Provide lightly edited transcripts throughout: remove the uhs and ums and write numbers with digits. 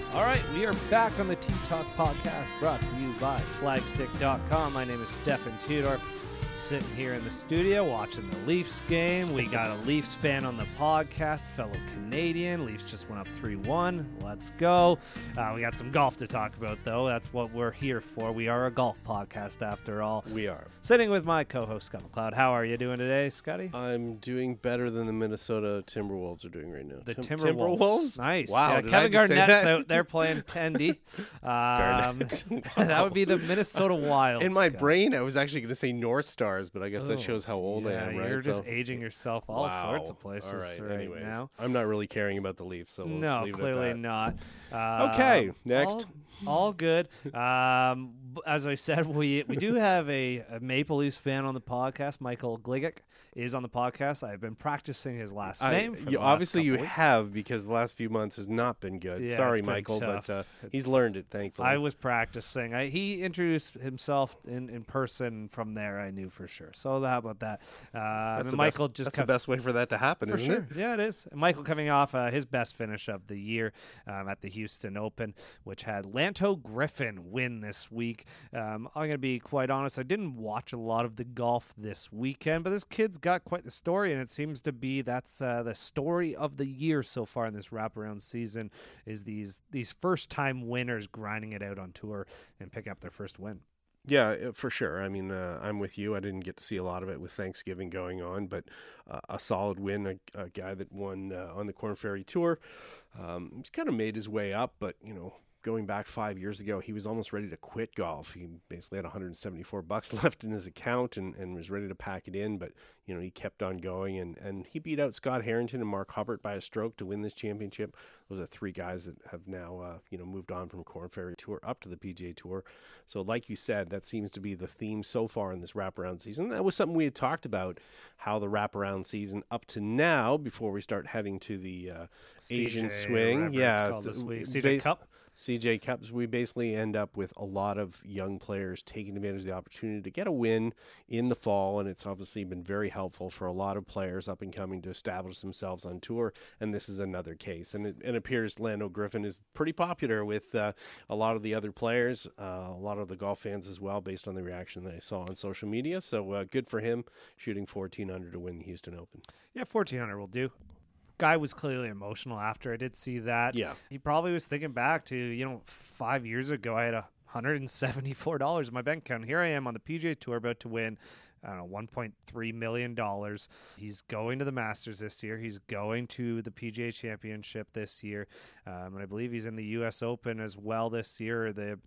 All right, we are back on the T-Talk podcast brought to you by Flagstick.com. My name is Stefan Teodorf, sitting here in the studio watching the Leafs game. We got a Leafs fan on the podcast, fellow Canadian. Leafs just went up 3-1. Let's go. We got some golf to talk about, though. That's what we're here for. We are a golf podcast, after all. We are. Sitting with my co-host, Scott McLeod. How are you doing today, Scotty? I'm doing better than the Minnesota Timberwolves are doing right now. The Timberwolves? Nice. Wow. Yeah, Kevin Garnett's out there playing Tendy. That would be the Minnesota Wild. In my brain, I was actually going to say North Stars, but I guess that shows how old I am, right? You're just aging yourself all sorts of places. All right, anyways, now. I'm not really caring about the Leafs, so let's leave it clearly at that. not. Okay, next. All good. As I said, we do have a Maple Leafs fan on the podcast. Michael Gligic is on the podcast. I've been practicing his last name. Obviously, you have, because the last few months has not been good. Yeah, Sorry, it's been Michael, tough. but he's learned it, thankfully. I was practicing. He introduced himself in person. From there, I knew for sure. So how about that? That's Michael the best way for that to happen, isn't it? Yeah, it is. And Michael coming off his best finish of the year at the Houston Open, which had Lanto Griffin win this week. I'm going to be quite honest. I didn't watch a lot of the golf this weekend, but this kid's got quite the story, and it seems to be that's the story of the year so far in this wraparound season is these first-time winners grinding it out on tour and picking up their first win. Yeah, for sure. I mean, I'm with you. I didn't get to see a lot of it with Thanksgiving going on, but a solid win, a guy that won on the Korn Ferry Tour. He's kind of made his way up, but, going back 5 years ago, he was almost ready to quit golf. He basically had $174 left in his account and was ready to pack it in, but, he kept on going, and he beat out Scott Harrington and Mark Hubbard by a stroke to win this championship. Those are three guys that have now, moved on from Korn Ferry Tour up to the PGA Tour. So like you said, that seems to be the theme so far in this wraparound season. That was something we had talked about, how the wraparound season up to now, before we start heading to the Asian swing. CJ Cup. CJ Cups, we basically end up with a lot of young players taking advantage of the opportunity to get a win in the fall, and it's obviously been very helpful for a lot of players up and coming to establish themselves on tour, and this is another case. And it appears Lanto Griffin is pretty popular with a lot of the other players, a lot of the golf fans as well, based on the reaction that I saw on social media. So good for him, shooting 14 under to win the Houston Open. Yeah, 14 under will do. Guy was clearly emotional after. I did see that. Yeah. He probably was thinking back to, 5 years ago, I had $174 in my bank account. Here I am on the PGA Tour about to win, $1.3 million. He's going to the Masters this year. He's going to the PGA Championship this year. And I believe he's in the U.S. Open as well this year.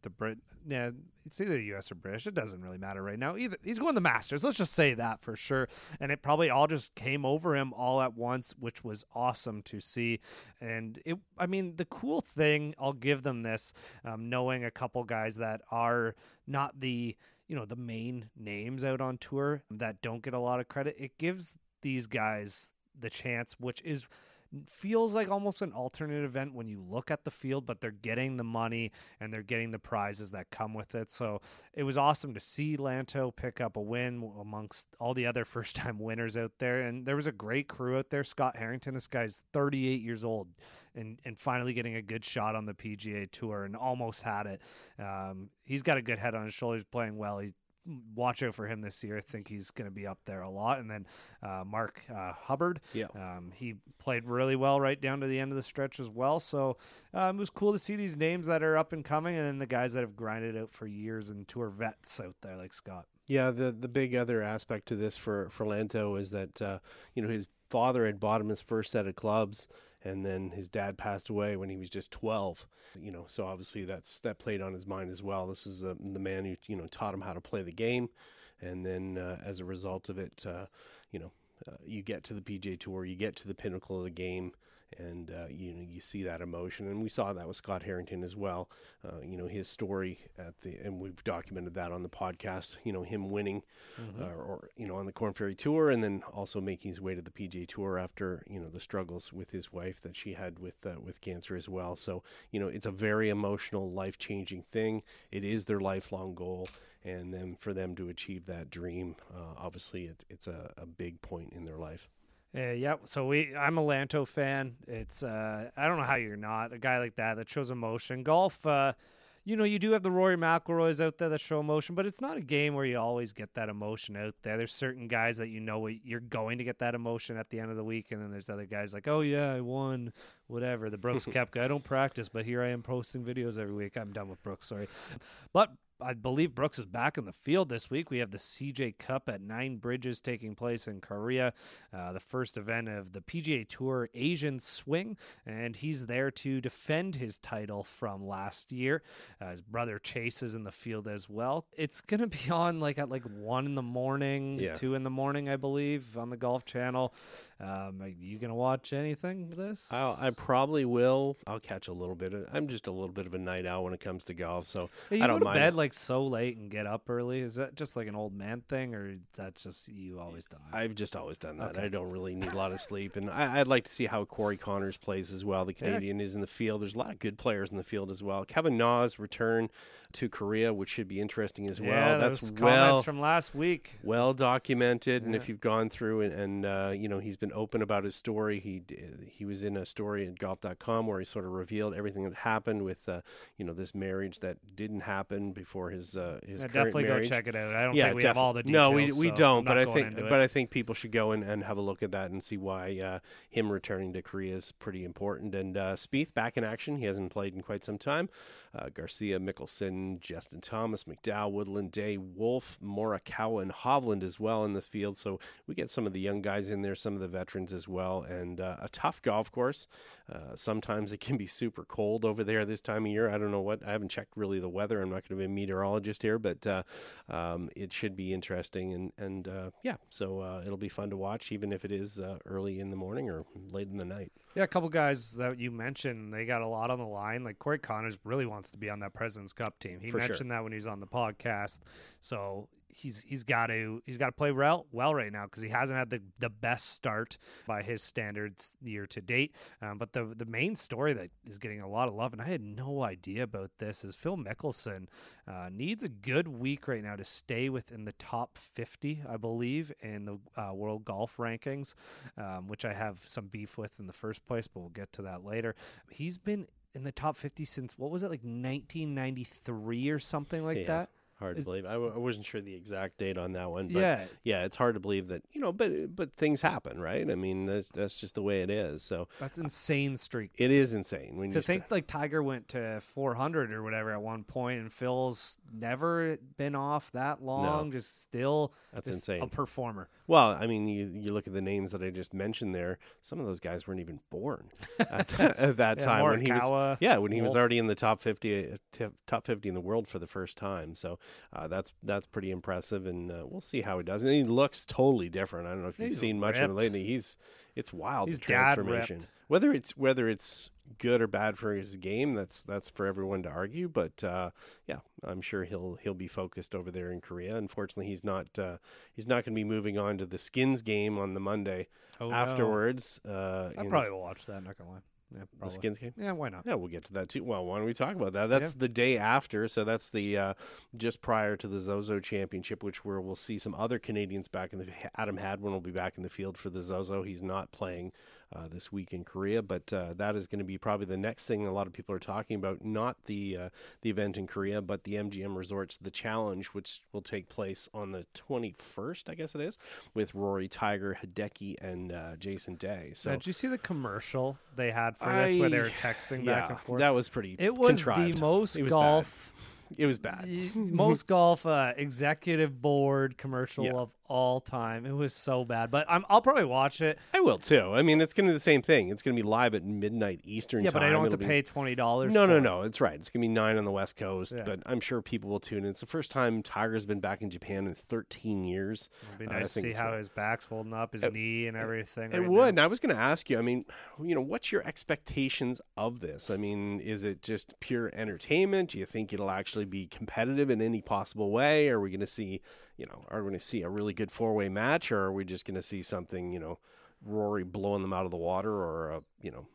It's either the U.S. or British. It doesn't really matter right now. Either he's going to the Masters. Let's just say that for sure. And it probably all just came over him all at once, which was awesome to see. And the cool thing, I'll give them this, knowing a couple guys that are not the main names out on tour that don't get a lot of credit, it gives these guys the chance, which feels like almost an alternate event when you look at the field, but they're getting the money and they're getting the prizes that come with it. So it was awesome to see Lanto pick up a win amongst all the other first-time winners out there. And there was a great crew out there. Scott Harrington, this guy's 38 years old and finally getting a good shot on the PGA Tour and almost had it. He's got a good head on his shoulders, playing well. Watch out for him this year. I think he's going to be up there a lot. And then Mark Hubbard, he played really well right down to the end of the stretch as well. So it was cool to see these names that are up and coming, and then the guys that have grinded out for years and tour vets out there like Scott. Yeah, the big other aspect to this for Lanto is that his father had bought him his first set of clubs, and then his dad passed away when he was just 12. So obviously that played on his mind as well. This is the man who taught him how to play the game, and then as a result of it, you get to the PGA Tour, you get to the pinnacle of the game, and you see that emotion, and we saw that with Scott Harrington as well. His story and we've documented that on the podcast. Him winning, on the Korn Ferry Tour, and then also making his way to the PGA Tour after the struggles with his wife that she had with cancer as well. So it's a very emotional, life-changing thing. It is their lifelong goal, and then for them to achieve that dream, obviously it's a big point in their life. Yeah, so I'm a Lanto fan. It's I don't know how you're not a guy like that shows emotion. Golf, you do have the Rory McIlroys out there that show emotion, but it's not a game where you always get that emotion out there. There's certain guys that you're going to get that emotion at the end of the week, and then there's other guys like, oh yeah, I won, whatever. The Brooks Koepka, I don't practice, but here I am posting videos every week. I'm done with Brooks, sorry, but I believe Brooks is back in the field this week. We have the CJ Cup at Nine Bridges taking place in Korea, the first event of the PGA Tour Asian Swing, and he's there to defend his title from last year. His brother Chase is in the field as well. It's going to be on at 1 in the morning, 2 in the morning, I believe, on the Golf Channel. Are you going to watch anything of this? I probably will. I'll catch a little bit. I'm just a little bit of a night owl when it comes to golf, so you I don't go to mind. bed so late and get up early. Is that just like an old man thing, or is that just you always done that? I've just always done that. Okay. I don't really need a lot of sleep, and I'd like to see how Corey Connors plays as well. The Canadian is in the field. There's a lot of good players in the field as well. Kevin Na's return to Korea, which should be interesting as well. That's comments from last week. Well documented, and if you've gone through and he's been open about his story. He was in a story at golf.com where he sort of revealed everything that happened with this marriage that didn't happen before his current definitely marriage. Go check it out. I don't think we have all the details. No, we don't. But I think people should go and have a look at that and see why him returning to Korea is pretty important. And Spieth back in action. He hasn't played in quite some time. Garcia, Mickelson, Justin Thomas, McDowell, Woodland, Day, Wolf, Morikawa, and Hovland as well in this field. So we get some of the young guys in there, some of the veterans as well, and a tough golf course. Sometimes it can be super cold over there this time of year. I don't know I haven't checked really the weather. I'm not going to be a meteorologist here, but it should be interesting. And so it'll be fun to watch, even if it is early in the morning or late in the night. Yeah, a couple guys that you mentioned, they got a lot on the line. Like Corey Connors really wants to be on that President's Cup team. He mentioned that when he was on the podcast. So he's got to play well right now because he hasn't had the best start by his standards year to date. But the main story that is getting a lot of love, and I had no idea about this, is Phil Mickelson needs a good week right now to stay within the top 50, I believe, in the World Golf Rankings, which I have some beef with in the first place, but we'll get to that later. He's been in the top 50 since, what was it, 1993 or something like that? Hard to believe. I wasn't sure the exact date on that one. But yeah, it's hard to believe that, but things happen, right? I mean, that's just the way it is. So that's insane streak. It is insane. When to think Tiger went to 400 or whatever at one point, and Phil's never been off that long, just still that's insane. A performer. Well, I mean, you look at the names that I just mentioned there. Some of those guys weren't even born at that time when he was Wolf. Already in the top 50 in the world for the first time. So that's pretty impressive, and we'll see how he does. And he looks totally different. I don't know if you've seen much of him lately. It's wild. He's the transformation. Whether it's good or bad for his game, that's for everyone to argue. But I'm sure he'll be focused over there in Korea. Unfortunately, he's not going to be moving on to the Skins game on the Monday afterwards. I probably will watch that. Not gonna lie. Yeah, the Skins game? Yeah, why not? Yeah, we'll get to that too. Well, why don't we talk about that? That's the day after, so that's the just prior to the Zozo Championship, which we'll see some other Canadians back in the. Adam Hadwin will be back in the field for the Zozo. He's not playing this week in Korea, but that is going to be probably the next thing a lot of people are talking about. Not the event in Korea, but the MGM Resorts, the Challenge, which will take place on the 21st, I guess it is, with Rory, Tiger, Hideki, and Jason Day. So did you see the commercial they had for this where they were texting back and forth? That was pretty. It was contrived. The most golf. It was bad. Most golf executive board commercial of all time. It was so bad, but I'll probably watch it. I will too. I mean, it's going to be the same thing. It's going to be live at midnight Eastern time. Yeah, but I don't have to pay $20. No. It's right. It's going to be 9 on the West Coast, but I'm sure people will tune in. It's the first time Tiger's been back in Japan in 13 years. It'd be nice to see how his back's holding up, his knee and everything. It would. And I was going to ask you, I mean, what's your expectations of this? I mean, is it just pure entertainment? Do you think it'll actually be competitive in any possible way? Are we going to see, are we going to see a really good 4-way match, or are we just going to see something, Rory blowing them out of the water, or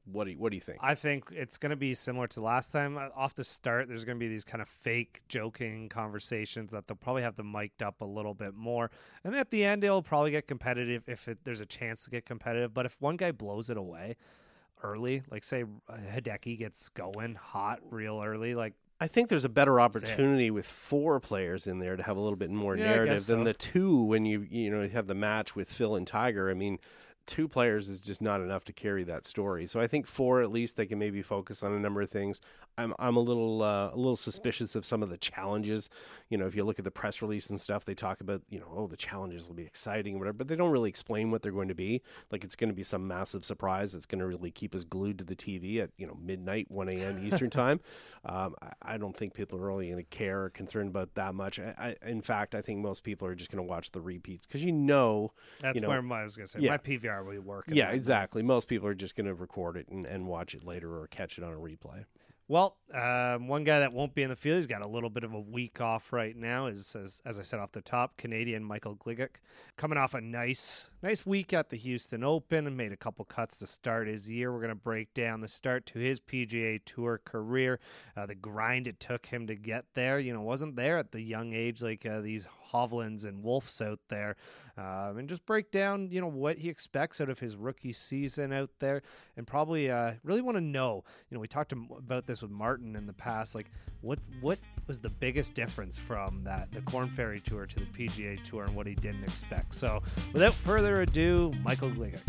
What do you think? I think it's going to be similar to last time. Off the start, there's going to be these kind of fake joking conversations that they'll probably have them mic'd up a little bit more. And at the end, it'll probably get competitive if there's a chance to get competitive. But if one guy blows it away early, like say Hideki gets going hot real early, like I think there's a better opportunity with 4 players in there to have a little bit more narrative than the 2 when you have the match with Phil and Tiger. I mean, 2 players is just not enough to carry that story. So I think 4 at least they can maybe focus on a number of things. I'm a little suspicious of some of the challenges. If you look at the press release and stuff, they talk about the challenges will be exciting or whatever, but they don't really explain what they're going to be. Like it's going to be some massive surprise that's going to really keep us glued to the TV at midnight 1 a.m. Eastern time. I don't think people are really going to care or concerned about that much. In fact, I think most people are just going to watch the repeats because that's where I was going to say my PVR will be working. Yeah, exactly. Most people are just going to record it and watch it later or catch it on a replay. Well, one guy that won't be in the field, he's got a little bit of a week off right now, is, as I said off the top, Canadian Michael Gligic. Coming off a nice week at the Houston Open and made a couple cuts to start his year. We're going to break down the start to his PGA Tour career, the grind it took him to get there. Wasn't there at the young age like these Hovlands and Wolfs out there, and just break down, what he expects out of his rookie season out there, and probably really want to know, we talked about this with Martin in the past, like what was the biggest difference from the Korn Ferry Tour to the PGA Tour and what he didn't expect. So without further ado, Michael Gligic.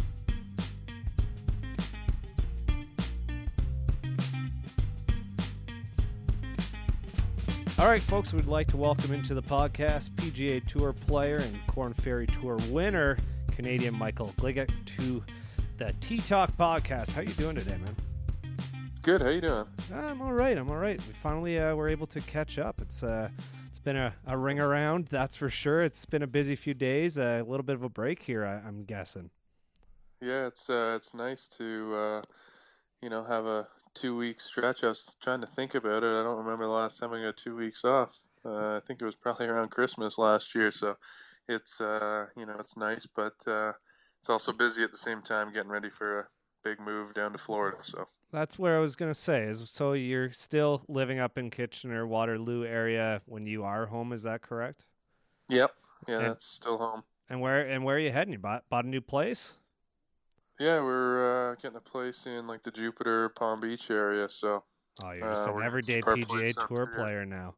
All right, folks, we'd like to welcome into the podcast PGA Tour player and Korn Ferry Tour winner, Canadian Michael Gligic, to the T-Talk podcast. How you doing today, man? Good. How you doing? I'm all right. We finally were able to catch up. It's been a ring around, that's for sure. It's been a busy few days, a little bit of a break here, I'm guessing. Yeah, it's nice to have a 2-week stretch. I was trying to think about it. I don't remember the last time I got 2 weeks off. I think it was probably around Christmas last year. So it's it's nice, but it's also busy at the same time, getting ready for a big move down to Florida. So that's where I was going to say. So you're still living up in Kitchener, Waterloo area when you are home, is that correct? Yep. Yeah, that's still home. And where are you heading? You bought a new place? Yeah, we're getting a place in like the Jupiter, Palm Beach area. So you're just an everyday PGA Tour player now.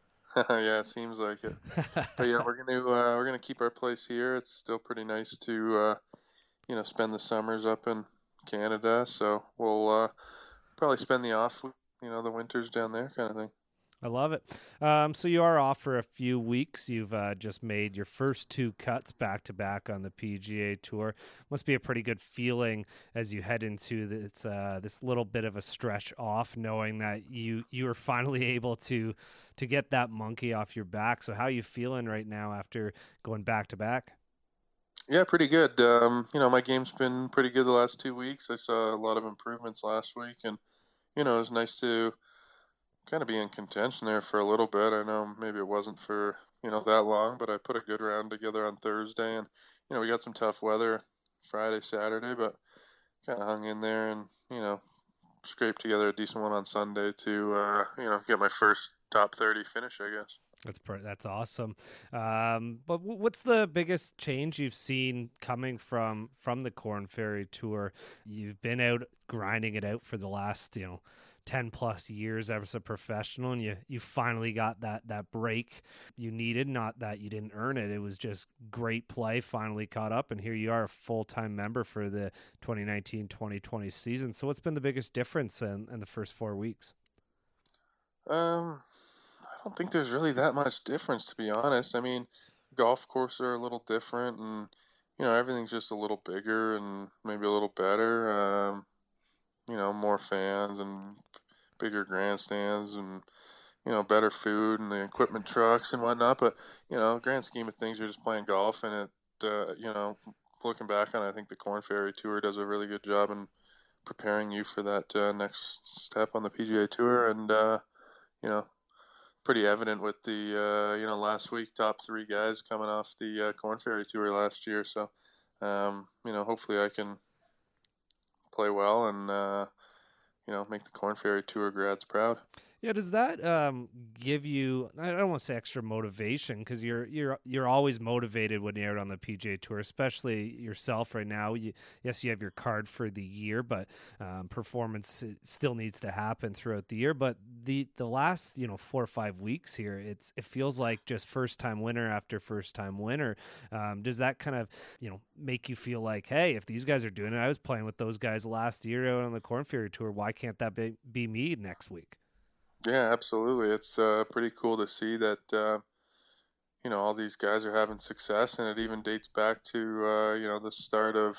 Yeah, it seems like it. But yeah, we're gonna keep our place here. It's still pretty nice to spend the summers up in Canada. So we'll probably spend the off, the winters down there, kind of thing. I love it. So you are off for a few weeks. You've just made your first 2 cuts back-to-back on the PGA Tour. Must be a pretty good feeling as you head into this little bit of a stretch off, knowing that you are finally able to get that monkey off your back. So how are you feeling right now after going back-to-back? Yeah, pretty good. My game's been pretty good the last 2 weeks. I saw a lot of improvements last week, and, it was nice to kind of be in contention there for a little bit. I know maybe it wasn't for, that long, but I put a good round together on Thursday, and, we got some tough weather Friday, Saturday, but kind of hung in there and, scraped together a decent one on Sunday to, get my first top 30 finish, I guess. That's awesome. But what's the biggest change you've seen coming from the Korn Ferry Tour? You've been out grinding it out for the last, 10 plus years as a professional, and you finally got that break you needed. Not that you didn't earn it. It was just great play, finally caught up, and here you are, a full-time member for the 2019-2020 season. So what's been the biggest difference in the first 4 weeks? I don't think there's really that much difference, to be honest. I mean, golf courses are a little different, and everything's just a little bigger and maybe a little better. More fans and bigger grandstands and better food and the equipment trucks and whatnot. But grand scheme of things, you're just playing golf, and it looking back on it, I think the Korn Ferry Tour does a really good job in preparing you for that next step on the PGA Tour, and pretty evident with the last week top 3 guys coming off the Korn Ferry Tour last year. So hopefully I can play well, and make the Corn Ferry Tour grads proud. Yeah, does that give you? I don't want to say extra motivation, because you're always motivated when you're out on the PGA Tour, especially yourself right now. Yes, you have your card for the year, but performance still needs to happen throughout the year. But the last 4 or 5 weeks here, it feels like just first time winner after first time winner. Does that kind of make you feel like, hey, if these guys are doing it, I was playing with those guys last year out on the Corn Ferry Tour. Why can't that be me next week? Yeah, absolutely. It's pretty cool to see that all these guys are having success, and it even dates back to the start of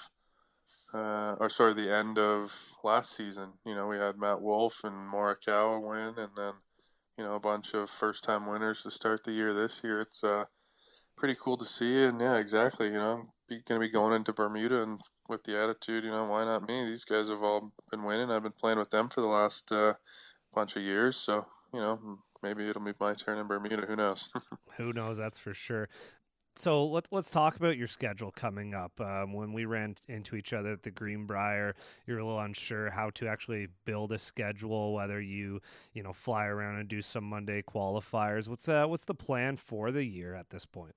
the end of last season. We had Matt Wolff and Morikawa win, and then a bunch of first time winners to start the year this year. It's pretty cool to see, and yeah, exactly. Going to be going into Bermuda and with the attitude, why not me? These guys have all been winning. I've been playing with them for the last bunch of years, so maybe it'll be my turn in Bermuda. Who knows? Who knows? That's for sure. So let's talk about your schedule coming up. When we ran into each other at the Greenbrier, you're a little unsure how to actually build a schedule, whether you fly around and do some Monday qualifiers. What's the plan for the year at this point?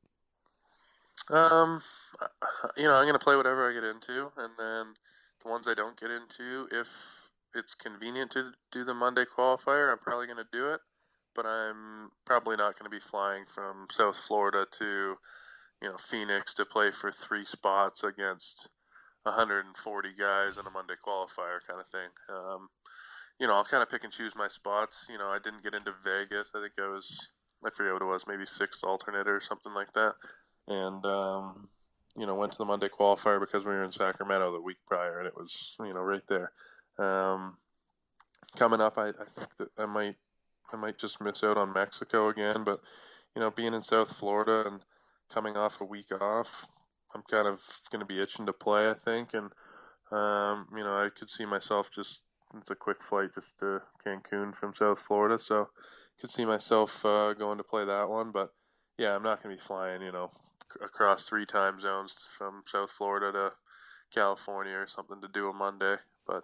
I'm going to play whatever I get into, and then the ones I don't get into, if it's convenient to do the Monday qualifier, I'm probably going to do it, but I'm probably not going to be flying from South Florida to, Phoenix to play for 3 spots against 140 guys in a Monday qualifier kind of thing. I'll kind of pick and choose my spots. I didn't get into Vegas. I forget what it was, maybe 6th alternate or something like that. And, went to the Monday qualifier because we were in Sacramento the week prior, and it was, right there. Coming up, I think that I might just miss out on Mexico again, but being in South Florida and coming off a week off, I'm kind of going to be itching to play, I think, and I could see myself it's a quick flight just to Cancun from South Florida, so could see myself going to play that one. But yeah, I'm not going to be flying across 3 time zones from South Florida to California or something to do a Monday. But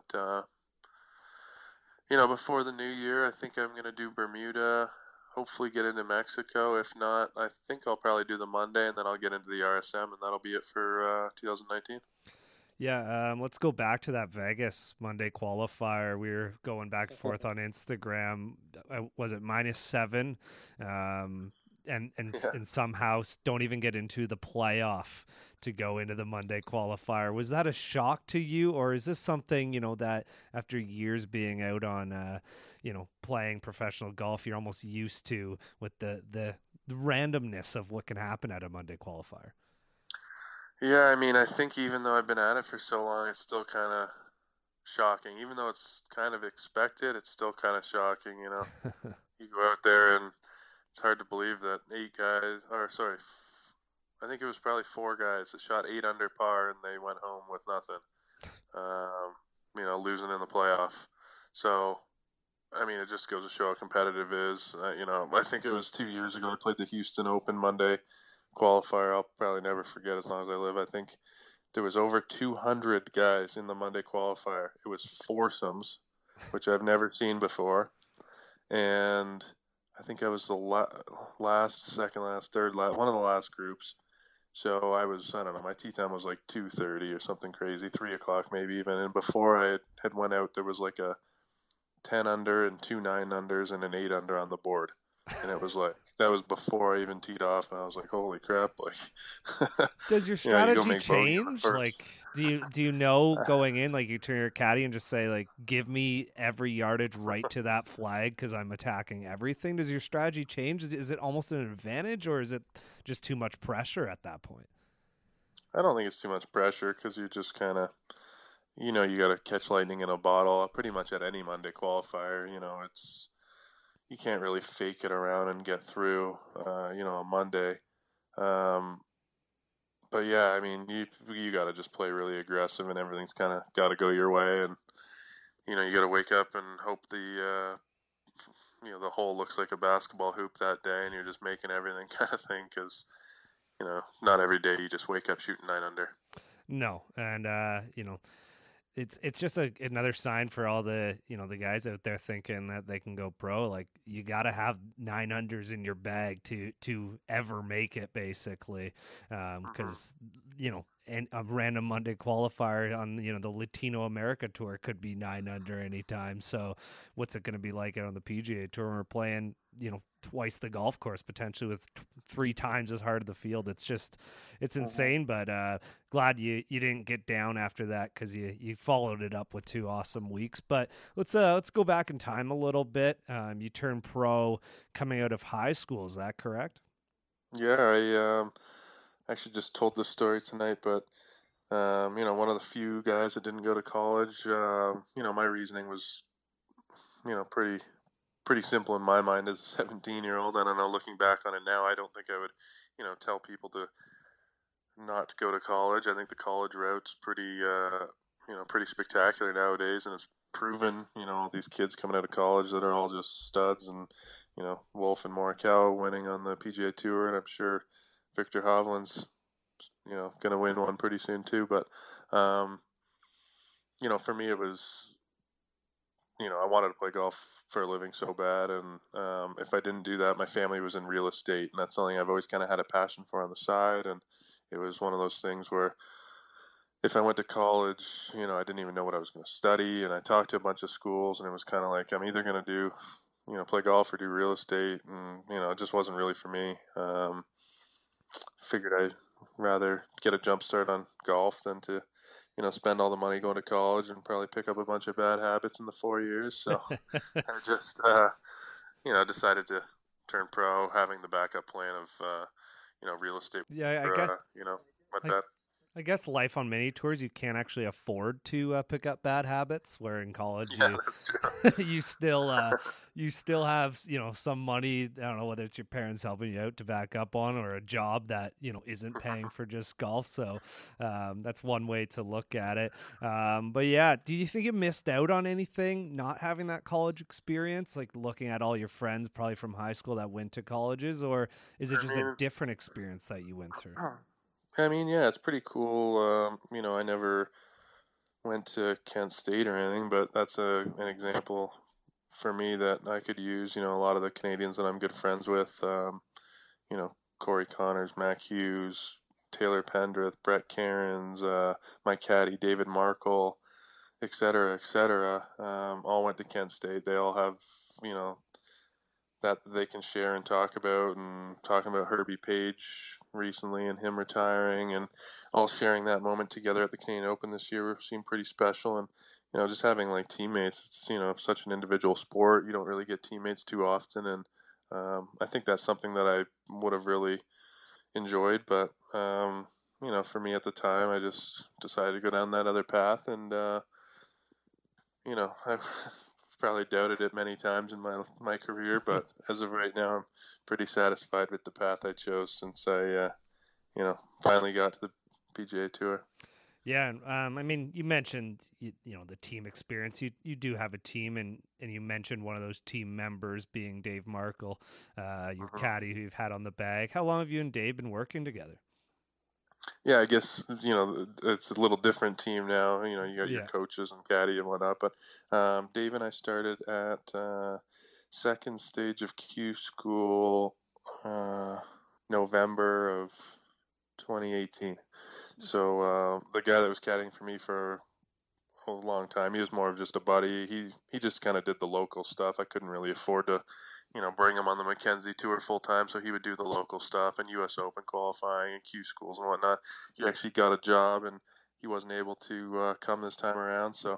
before the new year, I think I'm going to do Bermuda, hopefully get into Mexico. If not, I think I'll probably do the Monday, and then I'll get into the RSM, and that'll be it for 2019. Yeah, let's go back to that Vegas Monday qualifier. We were going back and forth on Instagram. Was it -7? And somehow don't even get into the playoff to go into the Monday qualifier. Was that a shock to you, or is this something that after years being out on playing professional golf, you're almost used to, with the randomness of what can happen at a Monday qualifier? Yeah, I mean, I think even though I've been at it for so long, it's still kind of shocking. Even though it's kind of expected, it's still kind of shocking. You go out there and it's hard to believe that 8 guys, I think it was probably 4 guys that shot 8 under par, and they went home with nothing, losing in the playoff. So, I mean, it just goes to show how competitive it is. I think it was 2 years ago I played the Houston Open Monday qualifier. I'll probably never forget as long as I live. I think there was over 200 guys in the Monday qualifier. It was foursomes, which I've never seen before. And I think I was the last, second last, third last, one of the last groups. So I don't know, my tee time was like 2:30 or something crazy, 3 o'clock maybe even. And before I had went out, there was like a 10 under and 2 9-unders and an 8 under on the board. And it was like, that was before I even teed off, and I was like, holy crap. Like, does your strategy change? Like, do you know going in, like, you turn your caddy and just say, like, give me every yardage right to that flag because I'm attacking everything? Does your strategy change? Is it almost an advantage, or is it just too much pressure at that point? I don't think it's too much pressure, because you're just kind of, you got to catch lightning in a bottle pretty much at any Monday qualifier. You can't really fake it around and get through, on Monday. But yeah, I mean, you got to just play really aggressive, and everything's kind of got to go your way. And, you got to wake up and hope the hole looks like a basketball hoop that day, and you're just making everything kind of thing, because, not every day you just wake up shooting 9 under. No. And, it's just another sign for all the the guys out there thinking that they can go pro. Like, you got to have 9 unders in your bag to ever make it, basically, because and a random Monday qualifier on the Latino America Tour could be 9 under anytime. So what's it going to be like out on the PGA Tour when we're playing twice the golf course potentially with 3 times as hard of the field? It's insane. But glad you didn't get down after that, because you followed it up with 2 awesome weeks. But let's go back in time a little bit. You turned pro coming out of high school, is that correct? Yeah, I actually just told this story tonight, but one of the few guys that didn't go to college. My reasoning was pretty simple in my mind as a 17-year-old. I don't know, looking back on it now, I don't think I would tell people to not go to college. I think the college route's pretty spectacular nowadays, and it's proven, all these kids coming out of college that are all just studs, and Wolf and Morikawa winning on the PGA Tour, and I'm sure Victor Hovland's going to win one pretty soon too. But for me, it was I wanted to play golf for a living so bad, and if I didn't do that, my family was in real estate, and that's something I've always kind of had a passion for on the side. And it was one of those things where if I went to college, I didn't even know what I was going to study, and I talked to a bunch of schools, and it was kind of like, I'm either going to do play golf or do real estate, and it just wasn't really for me. Figured I'd rather get a jump start on golf than to spend all the money going to college and probably pick up a bunch of bad habits in the 4 years. So I just, decided to turn pro, having the backup plan of, real estate. Yeah, I guess life on mini tours, you can't actually afford to pick up bad habits. Where in college, that's true. you still have some money. I don't know whether it's your parents helping you out to back up on, or a job that isn't paying for just golf. So that's one way to look at it. But yeah, do you think you missed out on anything not having that college experience, like looking at all your friends probably from high school that went to colleges, or is it just a different experience that you went through? I mean, yeah, it's pretty cool. I never went to Kent State or anything, but that's an example for me that I could use. A lot of the Canadians that I'm good friends with, Corey Connors, Mac Hughes, Taylor Pendrith, Brett Cairns, my caddy, David Markle, et cetera, all went to Kent State. They all have, that they can share and talk about, and talking about Herbie Page recently and him retiring, and all sharing that moment together at the Canadian Open this year seemed pretty special. And just having like teammates, it's such an individual sport, you don't really get teammates too often, and I think that's something that I would have really enjoyed. But for me at the time, I just decided to go down that other path, and I probably doubted it many times in my career, but as of right now, I'm pretty satisfied with the path I chose since I finally got to the PGA Tour. Yeah, I mean, you mentioned the team experience. You do have a team, and you mentioned one of those team members being Dave Markle, your caddy who you've had on the bag. How long have you and Dave been working together? Yeah, I guess, it's a little different team now. You got your coaches and caddy and whatnot. But Dave and I started at second stage of Q School November of 2018. So the guy that was caddying for me for a long time, he was more of just a buddy. He just kind of did the local stuff. I couldn't really afford to bring him on the Mackenzie Tour full time, so he would do the local stuff and U.S. Open qualifying and Q schools and whatnot. He actually got a job, and he wasn't able to come this time around. So,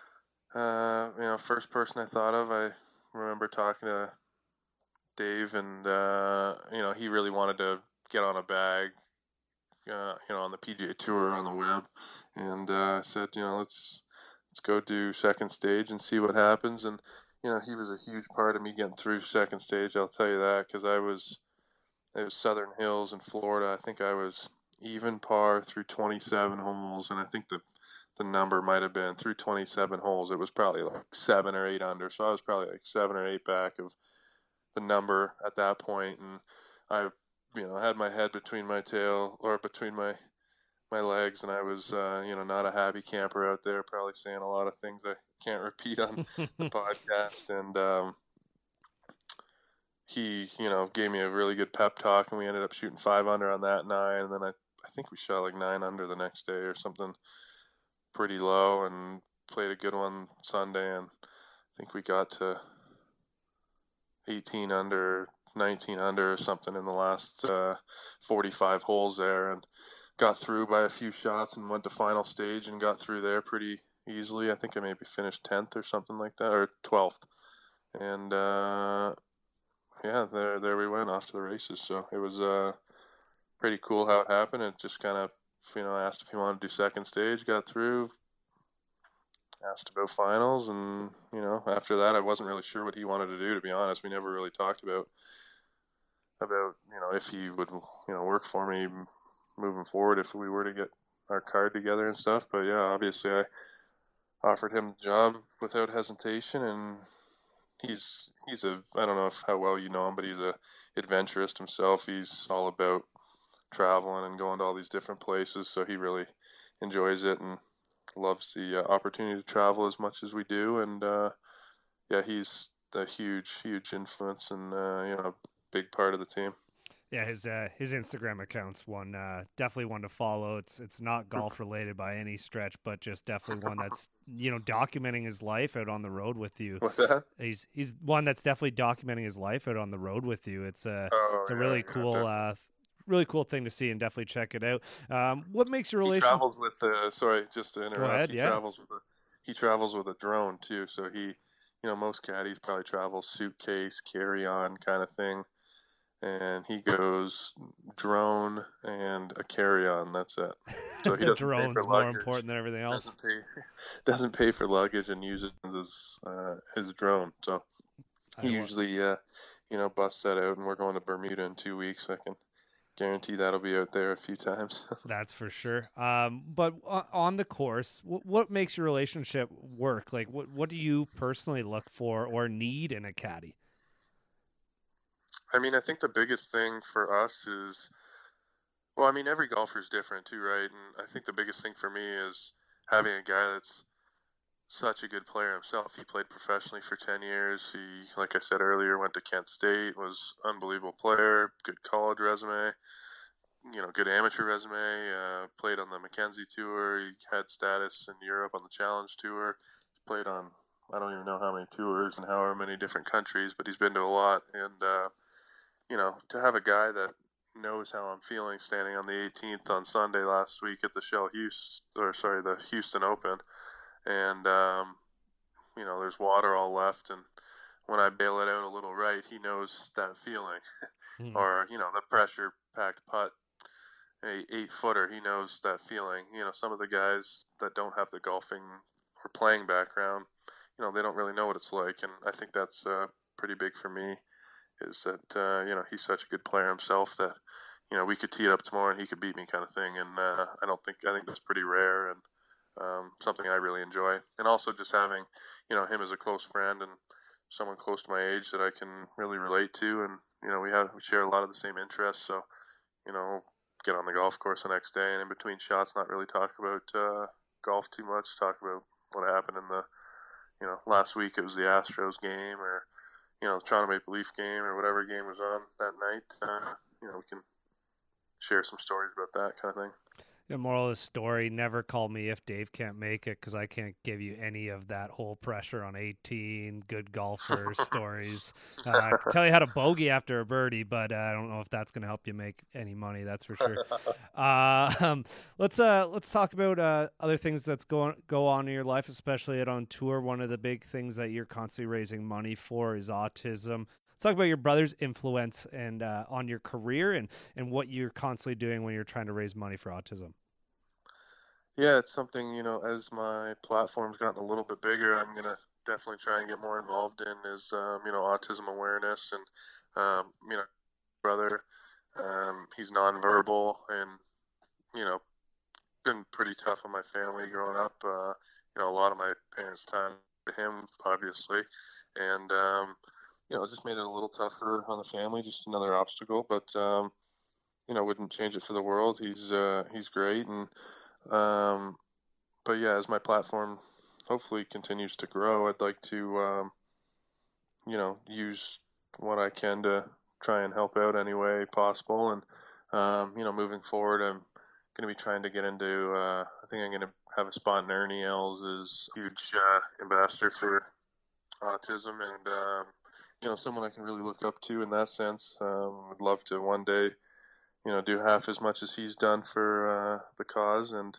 first person I thought of, I remember talking to Dave, and he really wanted to get on a bag, on the PGA Tour on the web, and I said, let's go do second stage and see what happens. And he was a huge part of me getting through second stage, I'll tell you that, because it was Southern Hills in Florida. I think I was even par through 27 holes, and I think the number might have been through 27 holes, it was probably like 7 or 8 under, so I was probably like 7 or 8 back of the number at that point, and I had my head between my my legs, and I was, not a happy camper out there, probably saying a lot of things I can't repeat on the podcast. And he, gave me a really good pep talk, and we ended up shooting 5 under on that 9. And then I think we shot like 9 under the next day or something pretty low, and played a good one Sunday. And I think we got to 18 under, 19 under or something in the last 45 holes there, and got through by a few shots and went to final stage and got through there pretty easily. I think I maybe finished 10th or something like that, or 12th. And there we went off to the races. So it was pretty cool how it happened. It just kind of, asked if he wanted to do second stage, got through, asked about finals, and after that I wasn't really sure what he wanted to do, to be honest. We never really talked about if he would work for me moving forward if we were to get our card together and stuff. But yeah, obviously I offered him the job without hesitation, and he's a, I don't know how well you know him, but he's a adventurist himself. He's all about traveling and going to all these different places, so he really enjoys it and loves the opportunity to travel as much as we do. And he's a huge influence and a big part of the team. Yeah, his Instagram account's definitely one to follow. It's not golf related by any stretch, but just definitely one that's documenting his life out on the road with you. What's that? He's one that's definitely documenting his life out on the road with you. It's a really cool thing to see, and definitely check it out. What makes your relationship? He travels with sorry, just to interrupt. Go ahead, He travels with a drone too. So he, most caddies probably travel suitcase, carry on kind of thing. And he goes drone and a carry-on. That's it. So he doesn't drone's pay for more luggage, important than everything else. Doesn't pay for luggage and uses his drone. So he usually busts that out. And we're going to Bermuda in 2 weeks. I can guarantee that'll be out there a few times. That's for sure. But on the course, what makes your relationship work? Like, what do you personally look for or need in a caddy? I mean, I think the biggest thing for us is, well, I mean, every golfer is different too, right? And I think the biggest thing for me is having a guy that's such a good player himself. He played professionally for 10 years. He, like I said earlier, went to Kent State, was an unbelievable player, good college resume, good amateur resume, played on the Mackenzie Tour. He had status in Europe on the Challenge Tour. Played on, I don't even know how many tours and however many different countries, but he's been to a lot. And, to have a guy that knows how I'm feeling standing on the 18th on Sunday last week at the the Houston Open, and there's water all left, and when I bail it out a little right, he knows that feeling. Or the pressure packed putt, a 8-footer, he knows that feeling. Some of the guys that don't have the golfing or playing background, they don't really know what it's like, and I think that's pretty big for me. Is that he's such a good player himself that we could tee it up tomorrow and he could beat me, kind of thing. And I think that's pretty rare, and something I really enjoy. And also just having him as a close friend and someone close to my age that I can really relate to, and we share a lot of the same interests. So get on the golf course the next day, and in between shots, not really talk about golf too much. Talk about what happened in the last week. It was the Astros game, or Toronto Maple Leaf game, or whatever game was on that night. We can share some stories about that kind of thing. The moral of the story, never call me if Dave can't make it, because I can't give you any of that whole pressure on 18, good golfer stories. I can tell you how to bogey after a birdie, but I don't know if that's going to help you make any money, that's for sure. Let's talk about other things that's go on in your life, especially out on tour. One of the big things that you're constantly raising money for is autism. Let's talk about your brother's influence and on your career and what you're constantly doing when you're trying to raise money for autism. Yeah, it's something, as my platform's gotten a little bit bigger, I'm going to definitely try and get more involved in is, autism awareness. And, brother, he's nonverbal and, been pretty tough on my family growing up. A lot of my parents' time to him, obviously. And, it just made it a little tougher on the family, just another obstacle. But, wouldn't change it for the world. He's great, and but yeah, as my platform hopefully continues to grow, I'd like to use what I can to try and help out any way possible. And moving forward, I'm going to be trying to get into. I think I'm going to have a spot in Ernie Els as huge ambassador for autism, and someone I can really look up to in that sense. Would love to one day, do half as much as he's done for the cause, and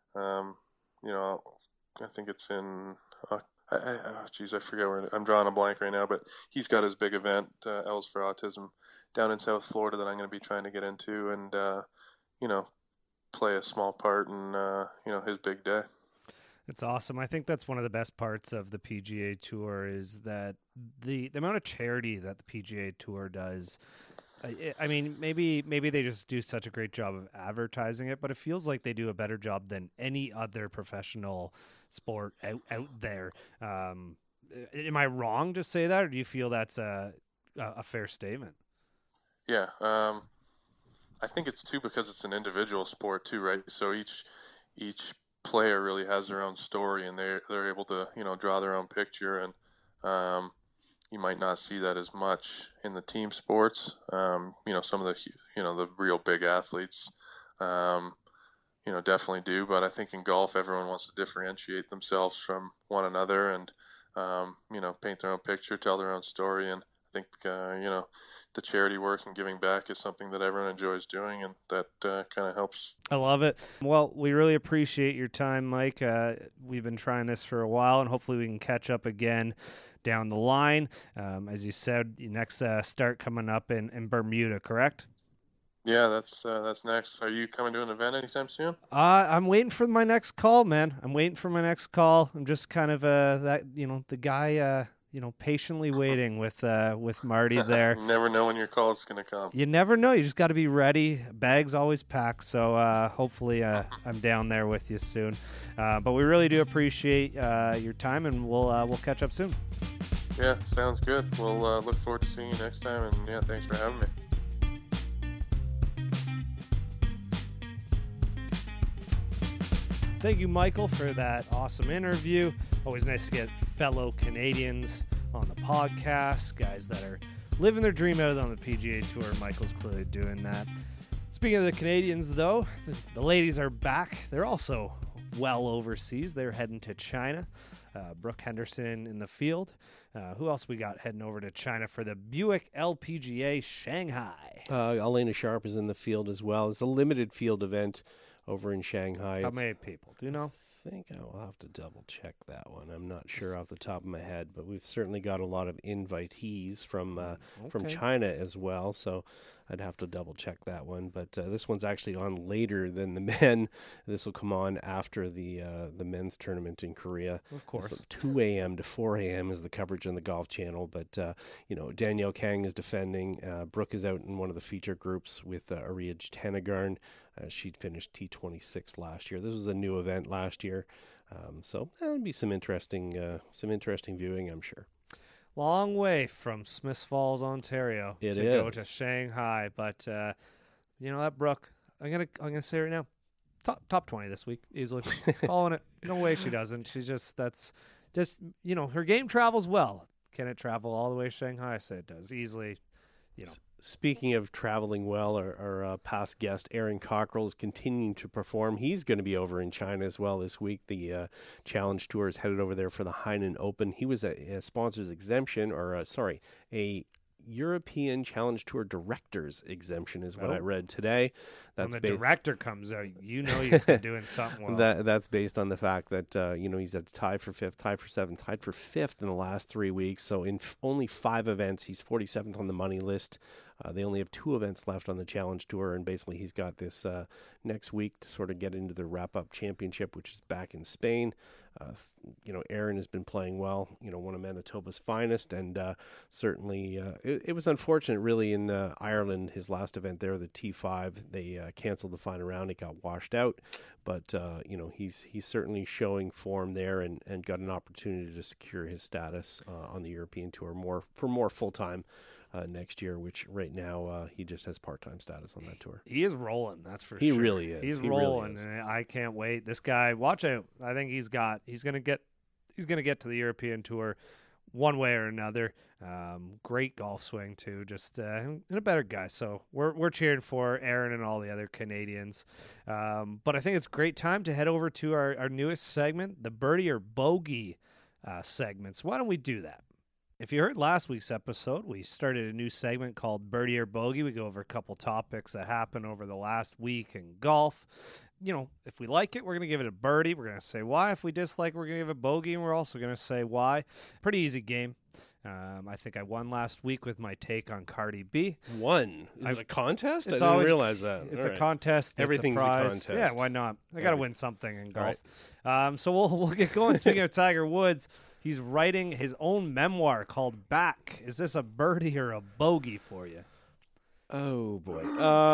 I think it's in. I forget where. I'm drawing a blank right now, but he's got his big event, Els for Autism, down in South Florida that I'm going to be trying to get into, and play a small part in his big day. It's awesome. I think that's one of the best parts of the PGA Tour is that the amount of charity that the PGA Tour does. I mean, maybe they just do such a great job of advertising it, but it feels like they do a better job than any other professional sport out there. Am I wrong to say that, or do you feel that's a fair statement? Yeah, I think it's too because it's an individual sport too, right? So each player really has their own story, and they're able to draw their own picture, and you might not see that as much in the team sports. Some of the the real big athletes definitely do, but I think in golf everyone wants to differentiate themselves from one another and paint their own picture, tell their own story, and I think the charity work and giving back is something that everyone enjoys doing, and that kind of helps. I love it. Well, we really appreciate your time, Mike. We've been trying this for a while, and hopefully we can catch up again down the line. As you said, the next start coming up in Bermuda, correct? Yeah, that's next. Are you coming to an event anytime soon? I'm waiting for my next call, man. I'm waiting for my next call. I'm just kind of the guy patiently waiting with Marty there. You never know when your call is going to come. You never know. You just got to be ready. Bags always packed. So hopefully I'm down there with you soon. But we really do appreciate your time, and we'll catch up soon. Yeah, sounds good. We'll look forward to seeing you next time. And yeah, thanks for having me. Thank you, Michael, for that awesome interview. Always nice to get fellow Canadians on the podcast, guys that are living their dream out on the PGA Tour. Michael's clearly doing that. Speaking of the Canadians, though, the ladies are back. They're also well overseas. They're heading to China. Brooke Henderson in the field. Who else we got heading over to China for the Buick LPGA Shanghai? Elena Sharp is in the field as well. It's a limited field event over in Shanghai. How many people? Do you know? I think I will have to double check that one. I'm not sure off the top of my head, but we've certainly got a lot of invitees from China as well. So I'd have to double check that one. But this one's actually on later than the men. This will come on after the men's tournament in Korea. Of course. So 2 a.m. to 4 a.m. is the coverage on the Golf Channel. But Danielle Kang is defending. Brooke is out in one of the feature groups with Ariadne Tenegarn. She finished T26 last year. This was a new event last year, so that'll be some interesting viewing, I'm sure. Long way from Smiths Falls, Ontario, go to Shanghai, but that Brooke, I'm gonna say right now, top 20 this week easily. Calling it. No way she doesn't. She's just her game travels well. Can it travel all the way to Shanghai? I say it does easily. Speaking of traveling well, our past guest, Aaron Cockrell, is continuing to perform. He's going to be over in China as well this week. The Challenge Tour is headed over there for the Hainan Open. He was a sponsor's exemption, a European Challenge Tour Director's exemption is what I read today. When the director comes out, you've been doing something well. That's based on the fact that, he's at tied for 5th, tied for 7th, tied for 5th in the last 3 weeks. So in only 5 events, he's 47th on the money list. They only have 2 events left on the Challenge Tour, and basically he's got this next week to sort of get into the wrap-up championship, which is back in Spain. Aaron has been playing well, one of Manitoba's finest, and certainly it was unfortunate, really, in Ireland, his last event there, the T5. They canceled the final round. It got washed out, but he's certainly showing form there and got an opportunity to secure his status on the European Tour for more full-time next year, which right now he just has part-time status on that tour. He is rolling, that's for He sure. really is. He's He rolling, really is. and I can't wait. This guy, watch out. I think he's going to get to the European Tour one way or another. Great golf swing too, just and a better guy. So we're cheering for Aaron and all the other Canadians. But I think it's a great time to head over to our newest segment, the Birdie or Bogey segment. So why don't we do that? If you heard last week's episode, we started a new segment called Birdie or Bogey. We go over a couple topics that happened over the last week in golf. You know, if we like it, we're going to give it a birdie. We're going to say why. If we dislike it, we're going to give it a bogey, and we're also going to say why. Pretty easy game. I think I won last week with my take on Cardi B. Won? Is it a contest? I It's didn't always- realize that. It's All a right. contest. Everything's it's a a prize. contest. Yeah, why not? I got to Every- win something in All golf. right. So we'll get going. Speaking of Tiger Woods, he's writing his own memoir called Back. Is this a birdie or a bogey for you? Oh, boy.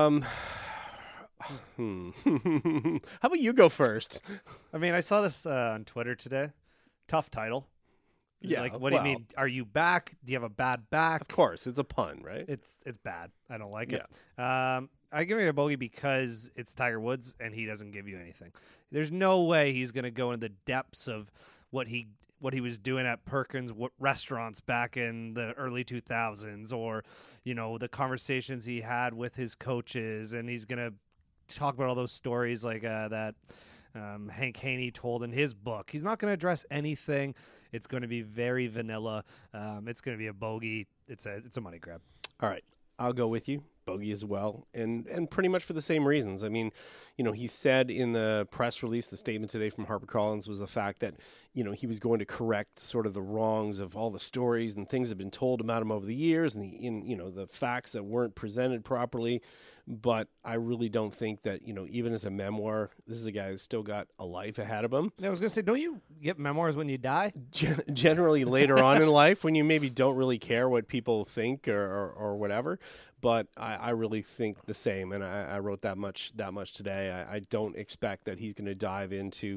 How about you go first? I mean, I saw this on Twitter today. Tough title. Yeah, Like, what do you well- mean? Are you back? Do you have a bad back? Of course, it's a pun, right? It's bad. I don't like it. I give it a bogey because it's Tiger Woods and he doesn't give you anything. There's no way he's going to go into the depths of what he was doing at Perkins restaurants back in the early 2000s, or the conversations he had with his coaches, and he's going to talk about all those stories like that Hank Haney told in his book. He's not going to address anything. It's going to be very vanilla. It's going to be a bogey. It's a money grab. All right, I'll go with you. Bogey as well, and pretty much for the same reasons. I mean, he said in the press release, the statement today from HarperCollins was the fact that, he was going to correct sort of the wrongs of all the stories and things that have been told about him over the years and the facts that weren't presented properly. But I really don't think that, even as a memoir, this is a guy who's still got a life ahead of him. I was going to say, don't you get memoirs when you die? Generally later on in life, when you maybe don't really care what people think or whatever. But I really think the same, and I wrote that much today. I don't expect that he's going to dive into,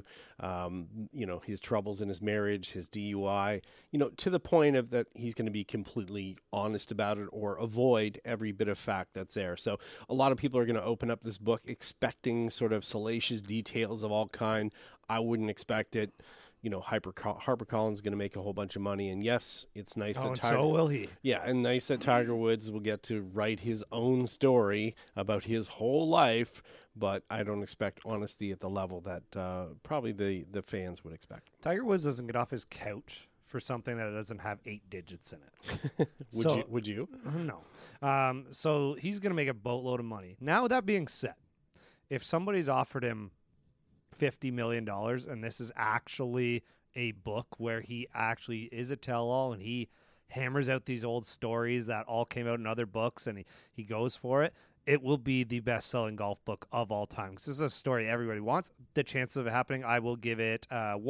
his troubles in his marriage, his DUI, to the point of that he's going to be completely honest about it or avoid every bit of fact that's there. So a lot of people are going to open up this book expecting sort of salacious details of all kind. I wouldn't expect it. HarperCollins is going to make a whole bunch of money, and yes, it's nice that and Tiger. so will he. Yeah, and nice that Tiger Woods will get to write his own story about his whole life, but I don't expect honesty at the level that probably the fans would expect. Tiger Woods doesn't get off his couch for something that doesn't have 8 digits in it. Would you? No. So he's going to make a boatload of money. Now, with that being said, if somebody's offered him $50 million, and this is actually a book where he actually is a tell-all and he hammers out these old stories that all came out in other books, and he goes for it, it will be the best-selling golf book of all time. This is a story everybody wants. The chances of it happening, I will give it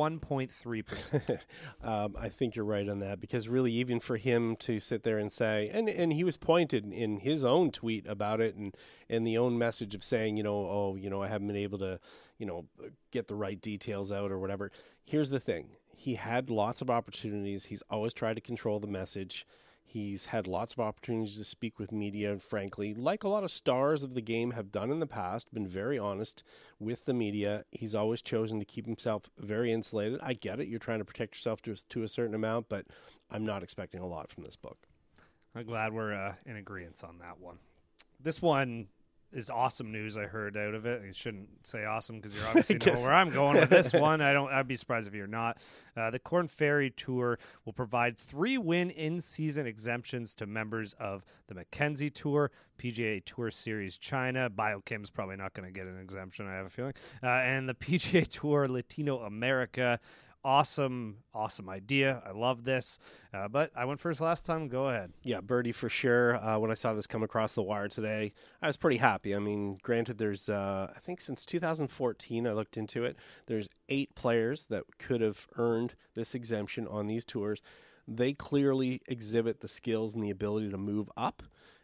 1.3%. I think you're right on that, because really, even for him to sit there and say, and he was pointed in his own tweet about it, and the own message of saying, I haven't been able to, get the right details out or whatever. Here's the thing. He had lots of opportunities. He's always tried to control the message. He's had lots of opportunities to speak with media, frankly, like a lot of stars of the game have done in the past, been very honest with the media. He's always chosen to keep himself very insulated. I get it. You're trying to protect yourself to a certain amount, but I'm not expecting a lot from this book. I'm glad we're in agreement on that one. This one is awesome news I heard out of it. You shouldn't say awesome because you're obviously know where I'm going with this one. I'd be surprised if you're not. The Korn Ferry Tour will provide 3-win in-season exemptions to members of the Mackenzie Tour, PGA Tour Series China. Biokim's probably not going to get an exemption, I have a feeling. And the PGA Tour Latino America. Awesome idea. I love this. But I went first last time. Go ahead. Yeah, birdie for sure. When I saw this come across the wire today, I was pretty happy. I mean, granted, there's, I think since 2014, I looked into it, there's 8 players that could have earned this exemption on these tours. They clearly exhibit the skills and the ability to move up.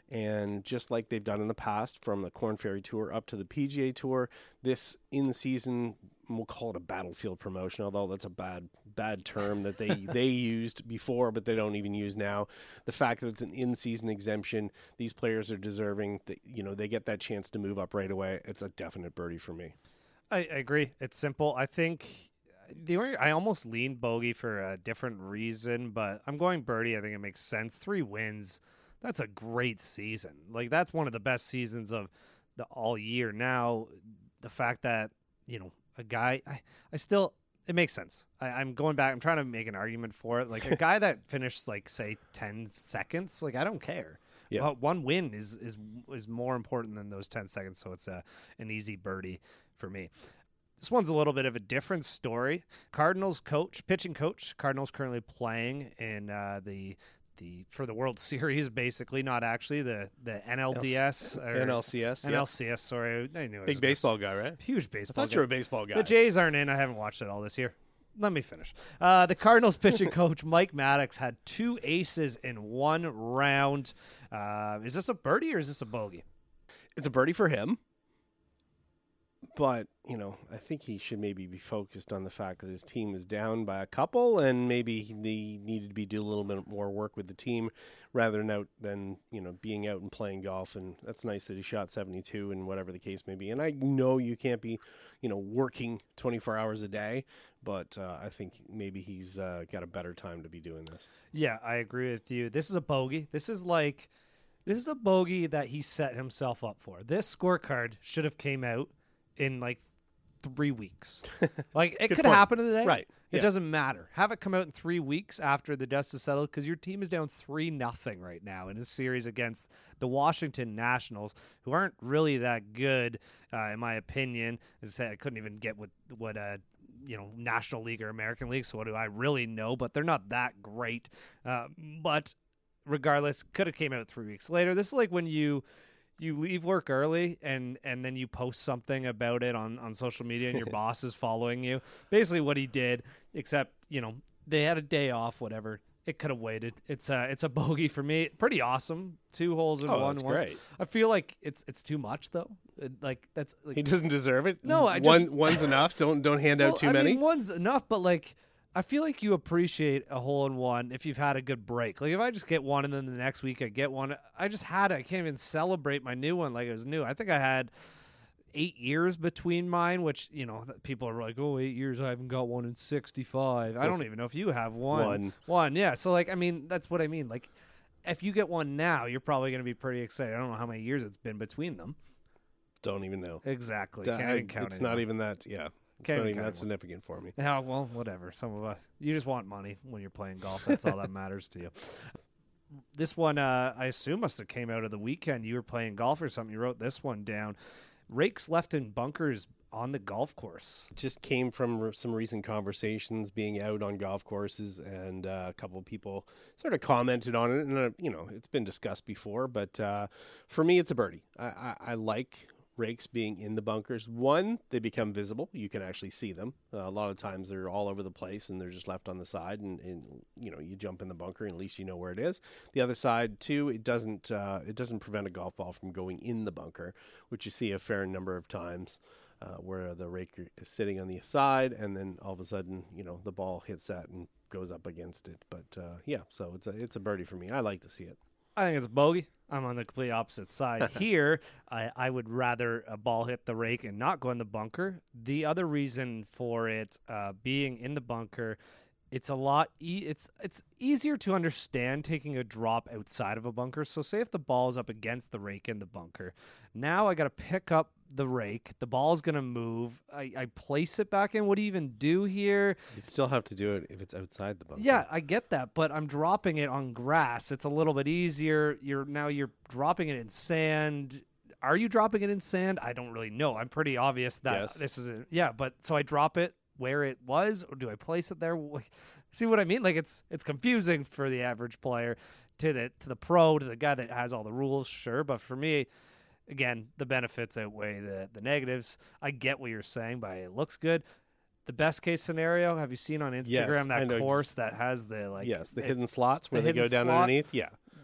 And just like they've done in the past, from the Korn Ferry Tour up to the PGA Tour, this in-season, we'll call it a battlefield promotion, although that's a bad term that they used before, but they don't even use now. The fact that it's an in-season exemption, these players are deserving. They get that chance to move up right away. It's a definite birdie for me. I agree. It's simple. I think I almost lean bogey for a different reason, but I'm going birdie. I think it makes sense. 3 wins. That's a great season. Like, that's one of the best seasons of the all year. Now, the fact that, a guy, it makes sense. I'm going back. I'm trying to make an argument for it. Like, a guy that finished, like, say 10 seconds, like, I don't care. Yeah. But 1 win is more important than those 10 seconds. So it's an easy birdie for me. This one's a little bit of a different story. Cardinals pitching coach. Cardinals currently playing in for the World Series, basically, not actually the NLDS or NLCS. NLCS. Sorry, I knew it. Big baseball guy, right? Huge baseball. I thought you were a baseball guy. The Jays aren't in. I haven't watched it all this year. Let me finish. The Cardinals pitching coach Mike Maddox had 2 aces in 1 round. Is this a birdie or is this a bogey? It's a birdie for him. But, I think he should maybe be focused on the fact that his team is down by a couple, and maybe he needed to be do a little bit more work with the team rather than being out and playing golf. And that's nice that he shot 72 and whatever the case may be. And I know you can't be, working 24 hours a day, but I think maybe he's got a better time to be doing this. Yeah, I agree with you. This is a bogey. This is a bogey that he set himself up for. This scorecard should have came out in like 3 weeks. Like, it could happen today. Right. It Yeah. doesn't matter. Have it come out in 3 weeks after the dust is settled, because your team is down 3-0 right now in a series against the Washington Nationals, who aren't really that good, in my opinion. As I said, I couldn't even get what National League or American League, so what do I really know? But they're not that great. But regardless, could have came out 3 weeks later. This is like when you leave work early and then you post something about it on social media and your boss is following you. Basically what he did, except, they had a day off, whatever. It could have waited. It's a bogey for me. Pretty awesome. 2 holes in one. That's great. I feel like it's too much though. That's like, he doesn't deserve it. No, one's enough. Don't hand out too many. One's enough, but like, I feel like you appreciate a hole-in-one if you've had a good break. Like, if I just get one and then the next week I get one, I just had it. I can't even celebrate my new one like it was new. I think I had 8 years between mine, which, people are like, 8 years, I haven't got one in 65. I don't even know if you have one. One, yeah. So, like, I mean, that's what I mean. Like, if you get one now, you're probably going to be pretty excited. I don't know how many years it's been between them. Don't even know. Exactly. Can't even count it's anymore. not even that, yeah. It's not even that significant for me. Yeah, well, whatever. Some of us, you just want money when you're playing golf. That's all that matters to you. This one, I assume, must have came out of the weekend. You were playing golf or something. You wrote this one down. Rakes left in bunkers on the golf course. Just came from some recent conversations being out on golf courses, and a couple of people sort of commented on it. And, it's been discussed before, but for me, it's a birdie. I like rakes being in the bunkers. One, they become visible. You can actually see them. A lot of times they're all over the place and they're just left on the side, and you jump in the bunker and at least you know where it is. The other side too, it doesn't prevent a golf ball from going in the bunker, which you see a fair number of times where the rake is sitting on the side and then all of a sudden the ball hits that and goes up against it. But so it's a birdie for me. I like to see it. I think it's a bogey. I'm on the complete opposite side here. I would rather a ball hit the rake and not go in the bunker. The other reason for it being in the bunker, it's a lot. It's easier to understand taking a drop outside of a bunker. So say if the ball is up against the rake in the bunker, now I got to pick up the rake. The ball's going to move. I place it back in. What do you even do here? You'd still have to do it if it's outside the bunker. Yeah, I get that, but I'm dropping it on grass. It's a little bit easier. You're dropping it in sand. Are you dropping it in sand? I don't really know. I'm pretty obvious that this is it. Yeah, but so I drop it where it was, or do I place it there? See what I mean? Like it's confusing for the average player, to the pro, to the guy that has all the rules, sure. But for me, again, the benefits outweigh the negatives. I get what you're saying, but it looks good. The best case scenario, have you seen on Instagram that course that has the the hidden slots where they go down underneath? Yeah.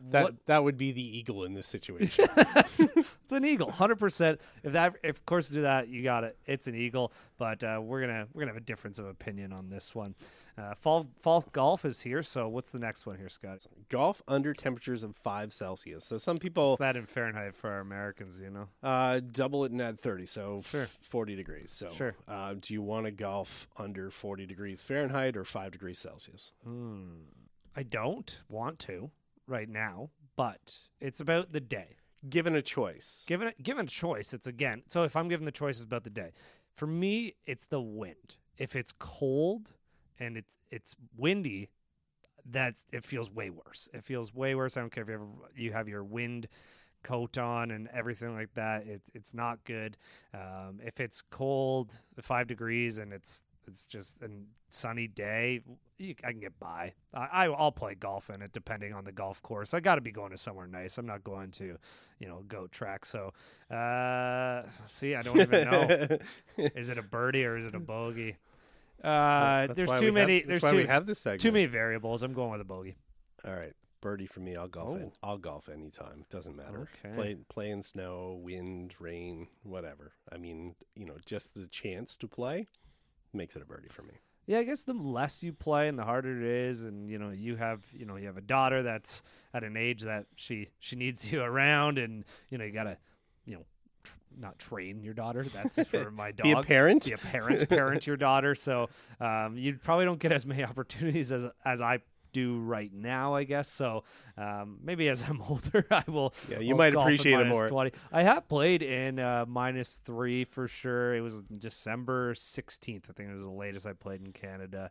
That would be the eagle in this situation. It's an eagle, 100%. If courses do that, you got it. It's an eagle. But we're gonna have a difference of opinion on this one. Fall golf is here. So what's the next one here, Scott? Golf under temperatures of 5 Celsius. So some people What's that in Fahrenheit for our Americans? You know, double it and add 30, so Sure. 40 degrees. So Sure. Do you want to golf under 40 degrees Fahrenheit or 5 degrees Celsius? I don't want to right now, but it's about the day. Given a choice. Given a choice, it's again. So if I'm given the choice, it's about the day. For me, it's the wind. If it's cold and it's windy, it feels way worse. It feels way worse. I don't care if you have your wind coat on and everything like that. It's not good. If it's cold, 5 degrees, and it's just a sunny day, I can get by. I'll play golf in it depending on the golf course. I got to be going to somewhere nice. I'm not going to, goat track. So, see, I don't even know. Is it a birdie or is it a bogey? There's too many. There's we have this segment. Too many variables. I'm going with a bogey. All right, birdie for me. I'll golf in. I'll golf anytime. Doesn't matter. Okay. Play in snow, wind, rain, whatever. I mean, just the chance to play makes it a birdie for me. Yeah, I guess the less you play and the harder it is, and you have a daughter that's at an age that she needs you around, and you gotta not train your daughter. That's for my dog. Be a parent. Be a parent your daughter. So you probably don't get as many opportunities as I do right now, I guess. So maybe as I'm older, I will. Yeah, you might appreciate it more. 20. I have played in -3 for sure. It was December 16th. I think it was the latest I played in Canada.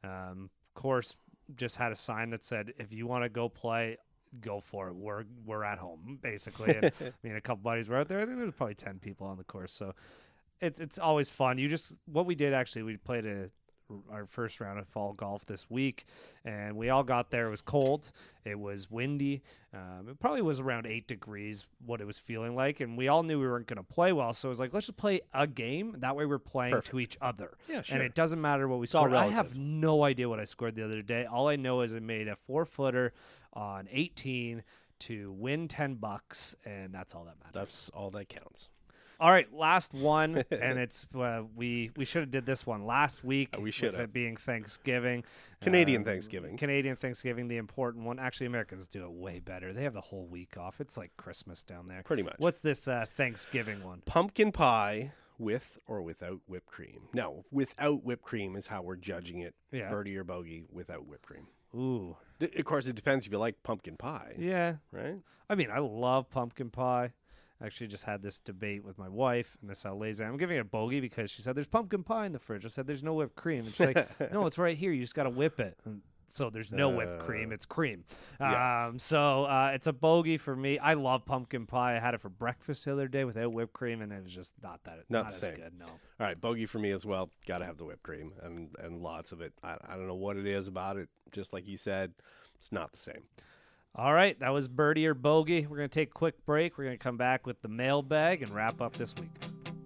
Course just had a sign that said, if you want to go play, go for it. We're at home, basically. And, a couple buddies were out there. I think there was probably 10 people on the course. So it's always fun. What we did actually, we played our first round of fall golf this week, and we all got there. It was cold. It was windy. It probably was around 8 degrees, what it was feeling like, and we all knew we weren't going to play well, so it was like, let's just play a game. That way we're playing to each other. Yeah, sure. And it doesn't matter what we scored. I have no idea what I scored the other day. All I know is I made a 4-footer on 18 to win $10, and that's all that matters. That's all that counts. All right, last one, and it's we should have did this one last week. We should have. It being Thanksgiving, Canadian Thanksgiving, the important one. Actually, Americans do it way better. They have the whole week off. It's like Christmas down there. Pretty much. What's this Thanksgiving one? Pumpkin pie with or without whipped cream. No, without whipped cream is how we're judging it. Yeah. Birdie or bogey without whipped cream. Ooh. Of course, it depends if you like pumpkin pie. Yeah. Right? I mean, I love pumpkin pie. I actually just had this debate with my wife, and this how lazy I'm giving it a bogey because she said there's pumpkin pie in the fridge. I said there's no whipped cream, and she's like, no, it's right here. You just got to whip it. And so there's no whipped cream. It's cream. Yeah. So it's a bogey for me. I love pumpkin pie. I had it for breakfast the other day without whipped cream, and it was just not as good. No. All right, bogey for me as well. Got to have the whipped cream and lots of it. I don't know what it is about it. Just like you said, it's not the same. All right, that was birdie or bogey. We're going to take a quick break. We're going to come back with the mailbag and wrap up this week.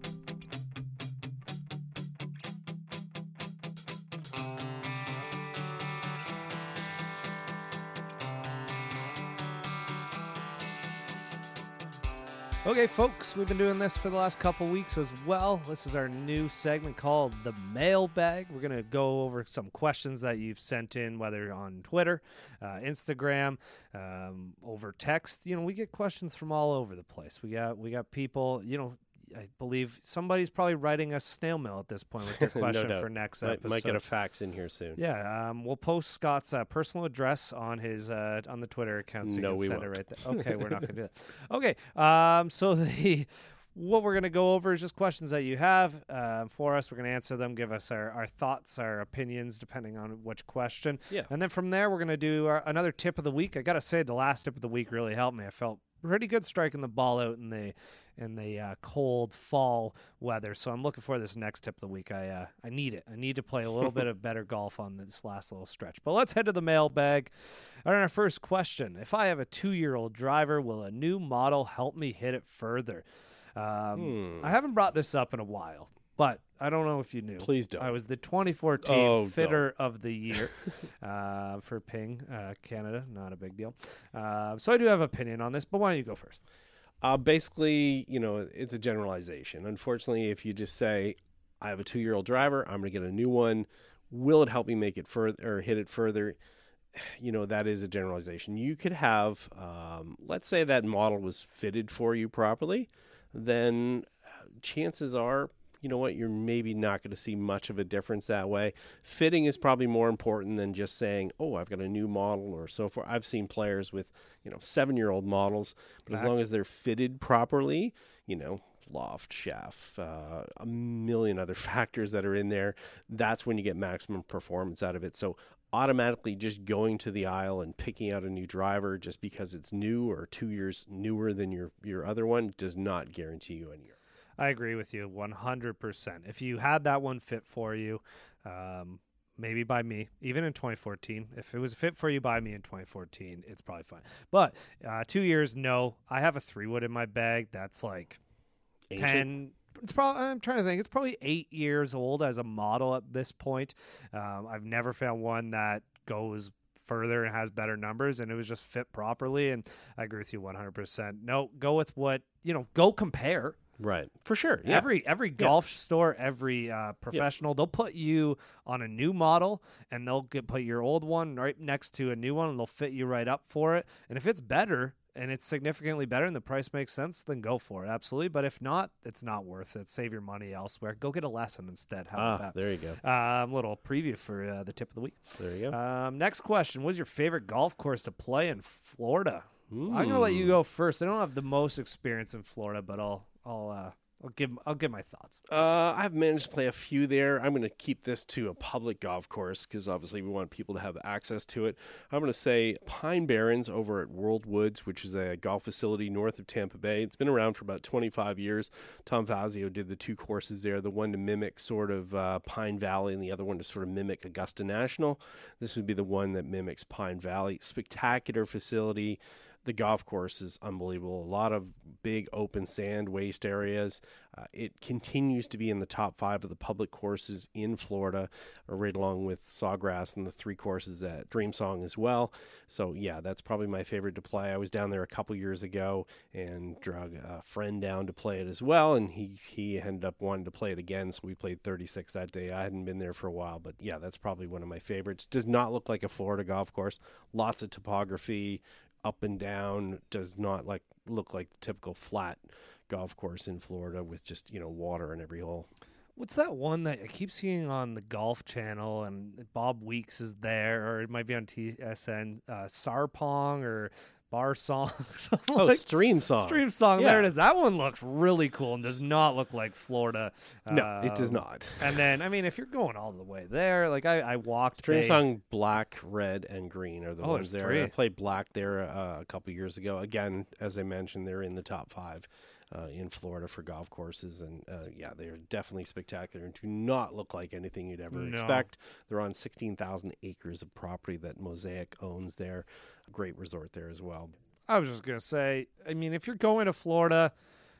Okay, folks, we've been doing this for the last couple weeks as well. This is our new segment called The Mailbag. We're going to go over some questions that you've sent in, whether on Twitter, Instagram, over text. We get questions from all over the place. We got people, I believe somebody's probably writing us snail mail at this point with their question for next episode. Might get a fax in here soon. Yeah, we'll post Scott's personal address on his on the Twitter account, so you can send it right there. Okay, we're not going to do that. Okay, so what we're going to go over is just questions that you have for us. We're going to answer them, give us our thoughts, our opinions, depending on which question. Yeah. And then from there, we're going to do another tip of the week. I got to say, the last tip of the week really helped me. I felt pretty good striking the ball out in the cold fall weather. So I'm looking for this next tip of the week. I need it. I need to play a little bit of better golf on this last little stretch. But let's head to the mailbag. All right, our first question. If I have a 2-year-old driver, will a new model help me hit it further? I haven't brought this up in a while. But I don't know if you knew. Please don't. I was the 2014 Oh, Fitter of the Year for Ping, Canada. Not a big deal. So I do have an opinion on this, but why don't you go first? Basically, it's a generalization. Unfortunately, if you just say, I have a 2-year-old driver, I'm going to get a new one, will it help me make it further or hit it further? That is a generalization. You could have, let's say that model was fitted for you properly, then chances are, you're maybe not going to see much of a difference that way. Fitting is probably more important than just saying, oh, I've got a new model or so forth. I've seen players with, 7-year-old models, but as long as they're fitted properly, loft, shaft, a million other factors that are in there, that's when you get maximum performance out of it. So automatically just going to the aisle and picking out a new driver just because it's new or 2 years newer than your other one does not guarantee you any. I agree with you 100%. If you had that one fit for you, maybe by me, even in 2014, if it was fit for you by me in 2014, it's probably fine. But 2 years, no. I have a 3-wood in my bag that's like Ancient? 10. It's probably, I'm trying to think. It's probably 8 years old as a model at this point. I've never found one that goes further and has better numbers, and it was just fit properly. And I agree with you 100%. No, go with what, go compare. Right. For sure. Yeah. Every golf store, every professional, they'll put you on a new model and they'll put your old one right next to a new one and they'll fit you right up for it. And if it's better and it's significantly better and the price makes sense, then go for it. Absolutely. But if not, it's not worth it. Save your money elsewhere. Go get a lesson instead. How about that? There you go. Little preview for the tip of the week. There you go. Next question. What's your favorite golf course to play in Florida? I'm going to let you go first. I don't have the most experience in Florida, but I'll give my thoughts. I've managed to play a few there. I'm going to keep this to a public golf course because obviously we want people to have access to it. I'm going to say Pine Barrens over at World Woods, which is a golf facility north of Tampa Bay. It's been around for about 25 years. Tom Fazio did the 2 courses there, the one to mimic sort of Pine Valley and the other one to sort of mimic Augusta National. This would be the one that mimics Pine Valley. Spectacular facility. The golf course is unbelievable. A lot of big open sand waste areas. It continues to be in the top 5 of the public courses in Florida, right along with Sawgrass and the 3 courses at Dreamsong as well. So, yeah, that's probably my favorite to play. I was down there a couple years ago and drug a friend down to play it as well, and he ended up wanting to play it again, so we played 36 that day. I hadn't been there for a while, but, yeah, that's probably one of my favorites. Does not look like a Florida golf course. Lots of topography, up and down, does not look like the typical flat golf course in Florida with just, water in every hole. What's that one that I keep seeing on the Golf Channel and Bob Weeks is there, or it might be on TSN, Sarpong or Bar Song? Stream Song. Stream Song, Yeah. there it is. That one looks really cool and does not look like Florida. No, it does not. And then, if you're going all the way there, I walked. Stream Song black, red, and green are the ones there's there. 3. I played black there a couple years ago. Again, as I mentioned, they're in the top 5 in Florida for golf courses. And, they're definitely spectacular and do not look like anything you'd ever expect. They're on 16,000 acres of property that Mosaic owns there. A great resort there as well. I was just going to say, if you're going to Florida,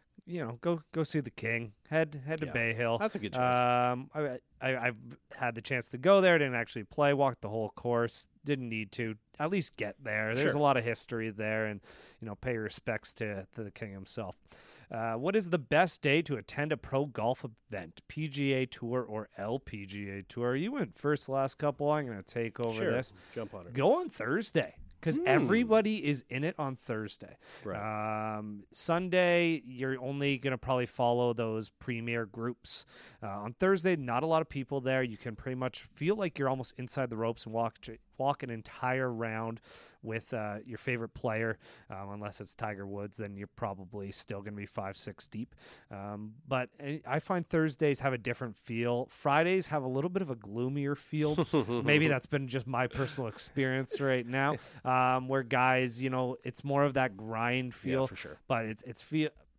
go see the King. Head to Bay Hill. That's a good choice. I've had the chance to go there. Didn't actually play. Walked the whole course. Didn't need to. At least get there. There's a lot of history there, and pay your respects to the King himself. What is the best day to attend a pro golf event? PGA Tour or LPGA Tour? You went first the last couple. I'm going to take over this. Jump on it. Go on Thursday. Because everybody is in it on Thursday. Right. Sunday, you're only going to probably follow those premier groups. On Thursday, not a lot of people there. You can pretty much feel like you're almost inside the ropes and walk an entire round with your favorite player. Unless it's Tiger Woods, then you're probably still going to be 5-6 deep. But I find Thursdays have a different feel. Fridays have a little bit of a gloomier field. Maybe that's been just my personal experience right now. Where guys, it's more of that grind feel. Yeah, for sure. But it's feel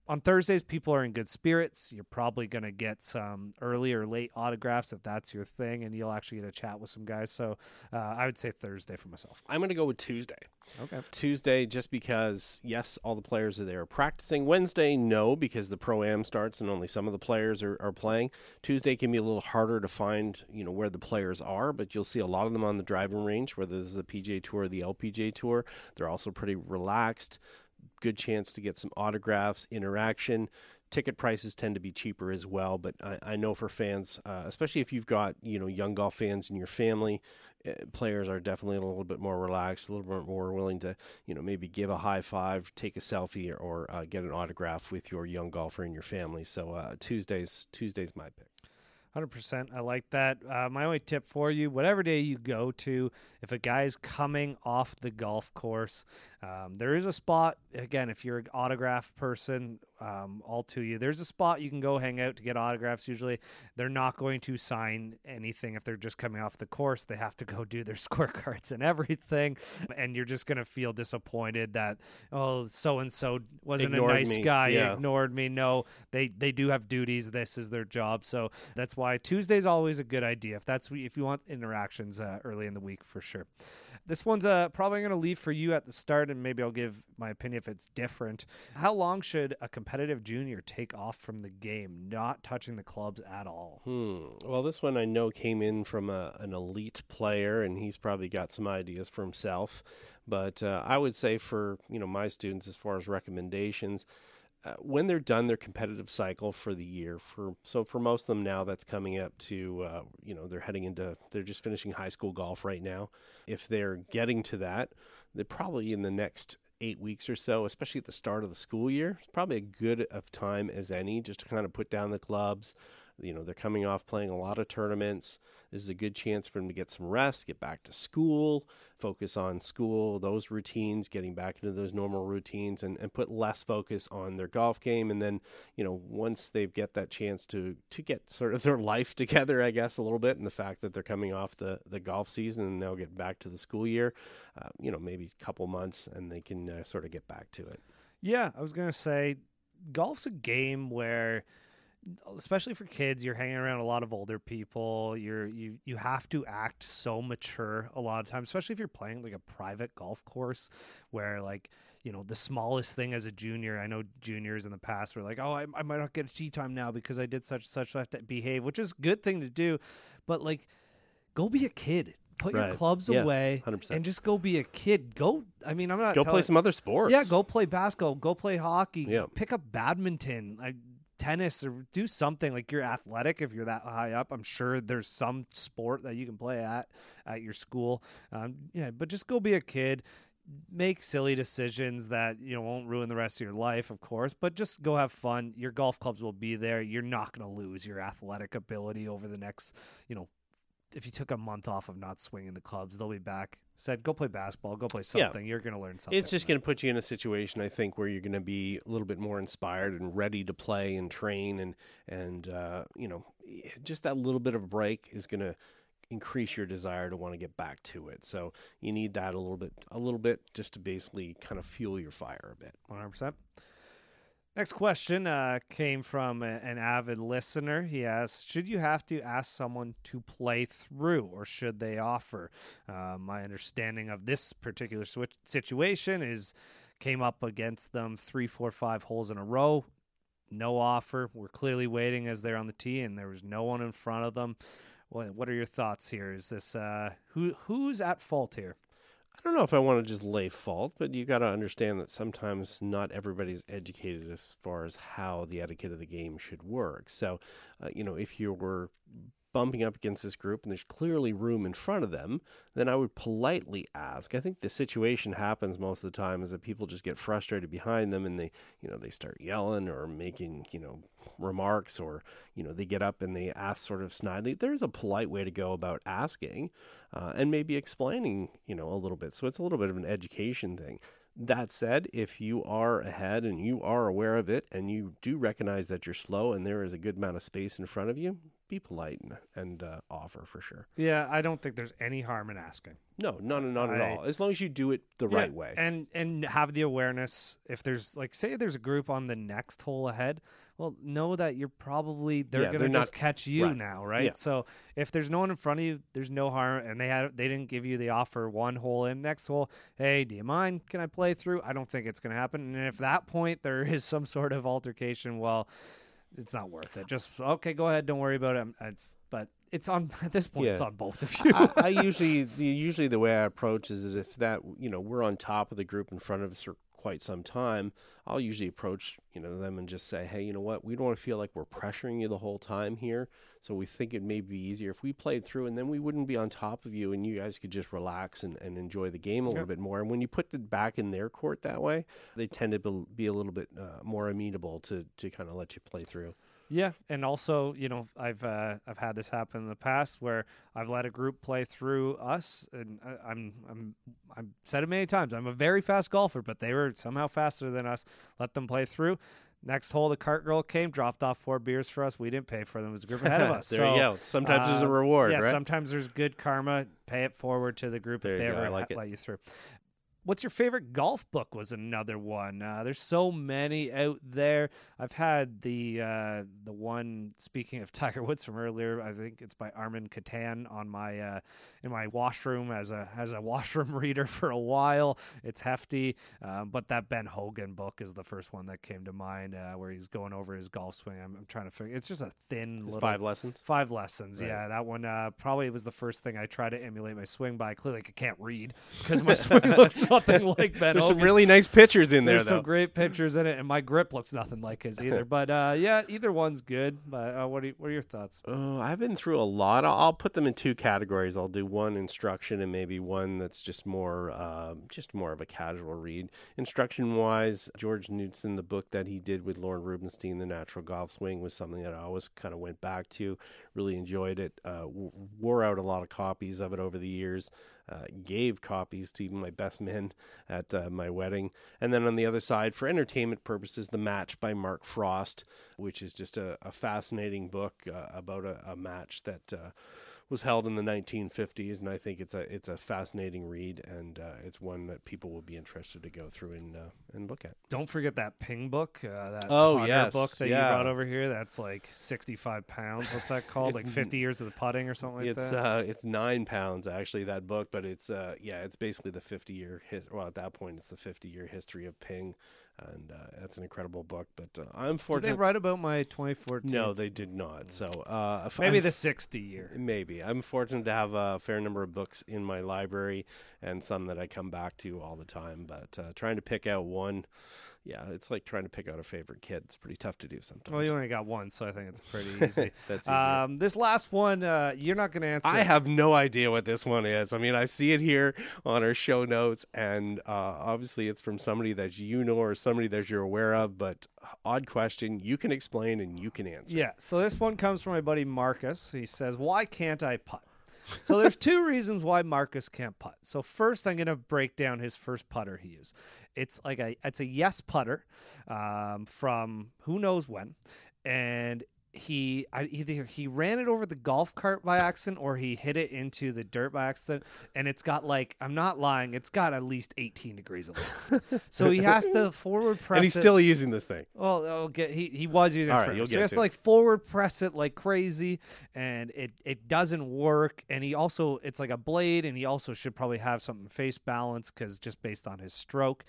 On Thursdays, people are in good spirits. You're probably going to get some early or late autographs if that's your thing, and you'll actually get a chat with some guys. So I would say Thursday for myself. I'm going to go with Tuesday. Okay. Tuesday, just because, yes, all the players are there practicing. Wednesday, no, because the Pro-Am starts and only some of the players are playing. Tuesday can be a little harder to find, where the players are, but you'll see a lot of them on the driving range, whether this is the PGA Tour or the LPGA Tour. They're also pretty relaxed. Good chance to get some autographs, interaction. Ticket prices tend to be cheaper as well, but I know for fans, especially if you've got young golf fans in your family, players are definitely a little bit more relaxed, a little bit more willing to maybe give a high five, take a selfie, or get an autograph with your young golfer in your family. So Tuesday's my pick. 100%. I like that. My only tip for you, whatever day you go to, if a guy's coming off the golf course, there is a spot, again, if you're an autograph person, all to you, there's a spot you can go hang out to get autographs. Usually they're not going to sign anything if they're just coming off the course. They have to go do their scorecards and everything, and you're just going to feel disappointed that, oh, so-and-so wasn't Ignored a nice me. guy, Yeah. ignored me. No, they do have duties. This is their job. So that's why Tuesday's always a good idea if you want interactions early in the week, for sure. This one's probably going to leave for you at the start, and maybe I'll give my opinion if it's different. How long should a competitive junior take off from the game, not touching the clubs at all? Well, this one I know came in from an elite player, and he's probably got some ideas for himself. But I would say for my students, as far as recommendations, when they're done their competitive cycle for the year, for most of them now, that's coming up to they're just finishing high school golf right now. If they're getting to that, they're probably in the next 8 weeks or so, especially at the start of the school year. It's probably a good of time as any just to kind of put down the clubs. They're coming off playing a lot of tournaments. This is a good chance for them to get some rest, get back to school, focus on school, those routines, getting back into those normal routines, and put less focus on their golf game. And then, once they get that chance to get sort of their life together, I guess, a little bit, and the fact that they're coming off the golf season and they'll get back to the school year, maybe a couple months, and they can sort of get back to it. Yeah, I was going to say, golf's a game where, especially for kids, you're hanging around a lot of older people. You have to act so mature a lot of times, especially if you're playing like a private golf course where the smallest thing as a junior, I know juniors in the past were like, oh, I might not get a tee time now because I did such and such. I have to behave, which is a good thing to do. But go be a kid. Put your clubs away 100%. and just go be a kid. I'm not go play some other sports. Yeah, go play basketball. Go play hockey. Yeah. Pick up badminton. Tennis, or do something. You're athletic if you're that high up. I'm sure there's some sport that you can play at your school. But just go be a kid. Make silly decisions that won't ruin the rest of your life, of course, but just go have fun. Your golf clubs will be there. You're not going to lose your athletic ability over the next, if you took a month off of not swinging the clubs, they'll be back. Said, go play basketball, go play something. Yeah. You're going to learn something. It's just going to put you in a situation, I think, where you're going to be a little bit more inspired and ready to play and train, and just that little bit of a break is going to increase your desire to want to get back to it. So you need that a little bit, just to basically kind of fuel your fire a bit. 100%. Next question came from an avid listener. He asked, should you have to ask someone to play through, or should they offer? My understanding of this particular situation came up against them 3, 4, 5 holes in a row. No offer. We're clearly waiting as they're on the tee, and there was no one in front of them. What are your thoughts here? Is this who's at fault here? I don't know if I want to just lay fault, but you got to understand that sometimes not everybody's educated as far as how the etiquette of the game should work. So, if you were bumping up against this group and there's clearly room in front of them, then I would politely ask. I think the situation happens most of the time is that people just get frustrated behind them and they start yelling or making, remarks, or, they get up and they ask sort of snidely. There's a polite way to go about asking and maybe explaining, a little bit. So it's a little bit of an education thing. That said, if you are ahead and you are aware of it and you do recognize that you're slow and there is a good amount of space in front of you, be polite and offer for sure. Yeah, I don't think there's any harm in asking. No, not at all. As long as you do it the right way. And have the awareness. If there's like, say there's a group on the next hole ahead, well, know that you're probably they're gonna just catch you now, right? Yeah. So if there's no one in front of you, there's no harm. And they didn't give you the offer one hole in, next hole, hey, do you mind? Can I play through? I don't think it's gonna happen. And if that point there is some sort of altercation, well, it's not worth it. Just okay, go ahead, don't worry about it. But it's on at this point. It's on both of you. I usually the way I approach is that if that we're on top of the group in front of us for quite some time, I'll usually approach them and just say, hey, you know what, we don't want to feel like we're pressuring you the whole time here, so we think it may be easier if we played through, and then we wouldn't be on top of you and you guys could just relax and enjoy the game a little bit more. And when you put it back in their court that way, they tend to be a little bit more amenable to kind of let you play through. Yeah, and also, I've had this happen in the past where I've let a group play through us, and I've said it many times. I'm a very fast golfer, but they were somehow faster than us. Let them play through. Next hole, the cart girl came, dropped off 4 beers for us. We didn't pay for them. It was a group ahead of us. There you go. Sometimes there's a reward, right? Sometimes there's good karma. Pay it forward to the group if they ever let you through. What's your favorite golf book was another one. There's so many out there. I've had the one, speaking of Tiger Woods from earlier, I think it's by Armin Katan on my in my washroom as a washroom reader for a while. It's hefty, but that Ben Hogan book is the first one that came to mind, where he's going over his golf swing. I'm trying to figure. It's just a thin little 5 lessons. 5 lessons. Right. Yeah, that one probably was the first thing I tried to emulate my swing by. Clearly, I can't read because my swing looks nothing like Ben There's Hogan's. some really nice pictures in there, There's though. some great pictures in it, and my grip looks nothing like his either. But yeah, either one's good. But what are your thoughts? Oh, I've been through a lot. I'll put them in 2 categories. I'll do one instruction and maybe one that's just more of a casual read. Instruction-wise, George Knudson, the book that he did with Lauren Rubenstein, The Natural Golf Swing, was something that I always kind of went back to. Really enjoyed it. Wore out a lot of copies of it over the years. Gave copies to even my best men at my wedding. And then on the other side, for entertainment purposes, The Match by Mark Frost, which is just a fascinating book about a match that was held in the 1950s, and I think it's a fascinating read, and it's one that people will be interested to go through and look at. Don't forget that Ping book, that putter book that you brought over here. That's like 65 pounds. What's that called? Like 50 years of the putting or something like that? It's 9 pounds, actually, that book, but it's basically the 50-year well, at that point, it's the 50-year history of Ping. And that's an incredible book, but I'm fortunate. Did they write about my 2014? No, they did not. So maybe the 60 year. Maybe. I'm fortunate to have a fair number of books in my library and some that I come back to all the time. But trying to pick out one, it's like trying to pick out a favorite kid. It's pretty tough to do sometimes. Well, you only got one, so I think it's pretty easy. That's easier. This last one, you're not going to answer. I have no idea what this one is. I mean, I see it here on our show notes, and obviously it's from somebody that you know or somebody that you're aware of, but odd question. You can explain and you can answer. Yeah, so this one comes from my buddy Marcus. He says, why can't I putt? So there's 2 reasons why Marcus can't putt. So first, I'm going to break down his first putter he used. It's a Yes putter from who knows when, and either he ran it over the golf cart by accident or he hit it into the dirt by accident, and it's got, like, I'm not lying, it's got at least 18 degrees of loft. So he has to forward press and he's still using this thing. Well, he was using it first. So he has to like forward press it like crazy, and it doesn't work. And it's like a blade, and he also should probably have something face balance because just based on his stroke.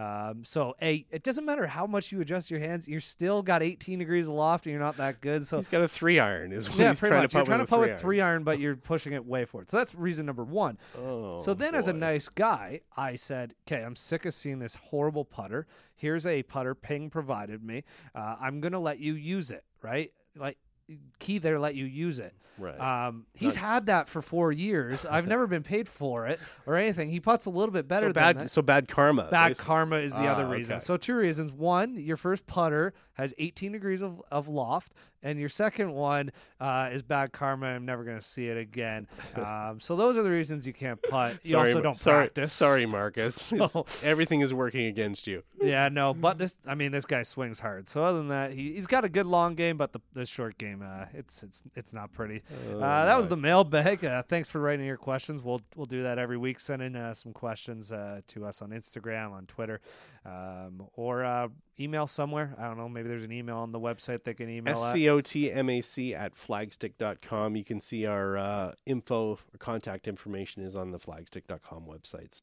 So it doesn't matter how much you adjust your hands, you're still got 18 degrees of loft, and you're not that good. So he's got a 3-iron is what he's pretty trying much. to putt. You're trying to putt with 3-iron, but you're pushing it way forward. So that's reason number 1. So then as a nice guy, I said, okay, I'm sick of seeing this horrible putter. Here's a putter Ping provided me. I'm going to let you use it, right? Like, key there, let you use it. Right. He's had that for 4 years. I've never been paid for it or anything. He putts a little bit better than that. So bad karma. Bad karma is the other reason. Okay. So 2 reasons. 1, your first putter has 18 degrees of loft, and your second one is bad karma. I'm never going to see it again. So those are the reasons you can't putt. You also don't practice. Sorry, Marcus. Everything is working against you. Yeah, no, but this guy swings hard. So other than that, he's got a good long game, but the short game game. It's not pretty. That was the mailbag. Thanks for writing your questions. We'll do that every week. Send in some questions to us on Instagram, on Twitter, or email somewhere. I don't know. Maybe there's an email on the website they can email scotmac@flagstick.com. You can see our info or contact information is on the flagstick.com websites.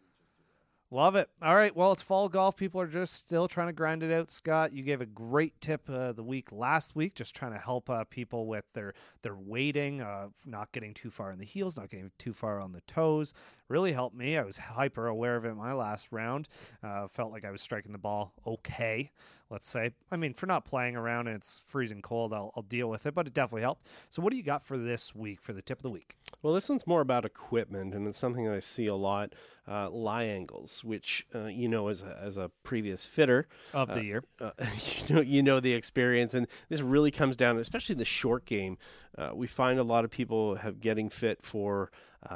Love it. All right. Well, it's fall golf. People are just still trying to grind it out. Scott, you gave a great tip of the week last week, just trying to help people with their weighting, not getting too far in the heels, not getting too far on the toes. Really helped me. I was hyper aware of it in my last round. Felt like I was striking the ball okay, let's say. I mean, for not playing around and it's freezing cold, I'll deal with it, but it definitely helped. So what do you got for this week, for the tip of the week? Well, this one's more about equipment, and it's something that I see a lot. Lie angles, which as a previous fitter of the year, you know the experience, and this really comes down, especially in the short game. We find a lot of people getting fit for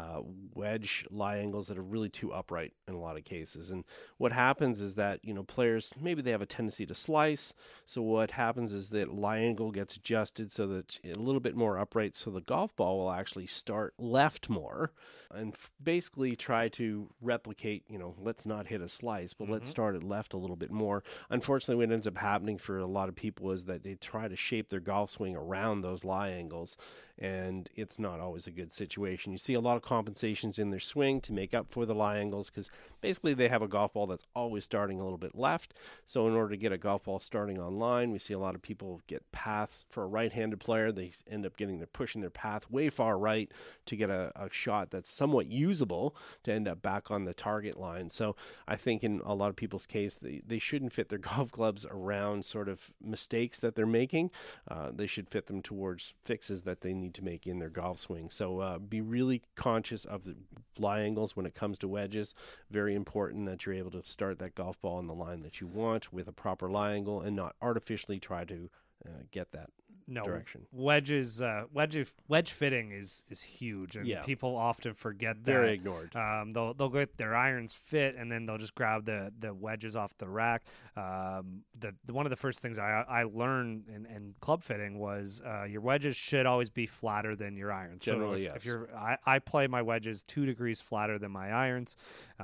wedge lie angles that are really too upright in a lot of cases. And what happens is that, players, maybe they have a tendency to slice. So what happens is that lie angle gets adjusted so that a little bit more upright, so the golf ball will actually start left more and basically try to replicate, let's not hit a slice, but let's start it left a little bit more. Unfortunately, what ends up happening for a lot of people is that they try to shape their golf swing around those lie angles, and it's not always a good situation. You see a lot of compensations in their swing to make up for the lie angles, because basically they have a golf ball that's always starting a little bit left. So in order to get a golf ball starting on line, we see a lot of people get paths. For a right-handed player, they end up pushing their path way far right to get a shot that's somewhat usable to end up back on the target line. So I think in a lot of people's case, they shouldn't fit their golf clubs around sort of mistakes that they're making. They should fit them towards fixes that they need to make in their golf swing. So be really conscious of the lie angles when it comes to wedges. Very important that you're able to start that golf ball on the line that you want with a proper lie angle and not artificially try to get that direction. Wedge fitting is huge, and people often forget that. Very ignored. They'll get their irons fit, and then they'll just grab the wedges off the rack. One of the first things I learned in club fitting was your wedges should always be flatter than your irons. Generally, so if I play my wedges 2 degrees flatter than my irons,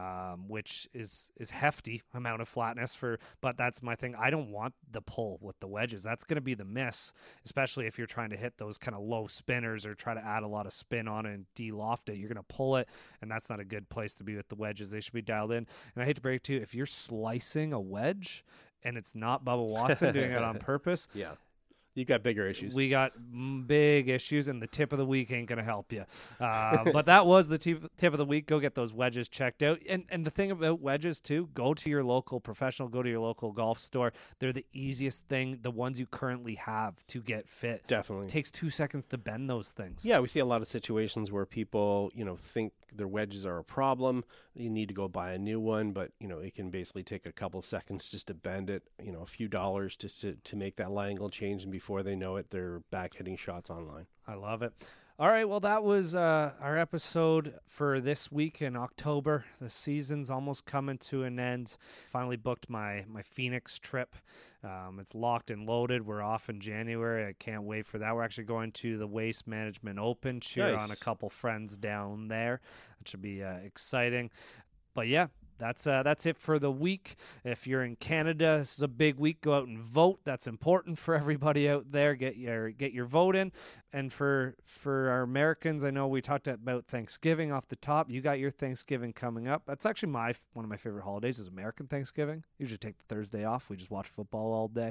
which is hefty amount of flatness but that's my thing. I don't want the pull with the wedges. That's going to be the miss, especially if you're trying to hit those kind of low spinners or try to add a lot of spin on it and de-loft it. You're going to pull it, and that's not a good place to be with the wedges. They should be dialed in. And I hate to break it to you, if you're slicing a wedge and it's not Bubba Watson doing it on purpose, you got bigger issues. We got big issues, and the tip of the week ain't going to help you. But that was the tip of the week. Go get those wedges checked out. And the thing about wedges, too, go to your local professional, go to your local golf store. They're the easiest thing, the ones you currently have, to get fit. Definitely. It takes 2 seconds to bend those things. Yeah, we see a lot of situations where people, think their wedges are a problem. You need to go buy a new one, but, it can basically take a couple seconds just to bend it, a few dollars just to make that lie angle change, and before they know it, they're back hitting shots online. I love it. All right, well, that was our episode for this week in October. The season's almost coming to an end. Finally booked my Phoenix trip. It's locked and loaded. We're off in January. I can't wait for that. We're actually going to the Waste Management Open, cheer on a couple friends down there. That should be exciting. But yeah, that's it for the week. If you're in Canada, this is a big week. Go out and vote. That's important for everybody out there. Get your vote in. And for our Americans, I know we talked about Thanksgiving off the top. You got your Thanksgiving coming up. That's actually one of my favorite holidays is American Thanksgiving. Usually take the Thursday off. We just watch football all day.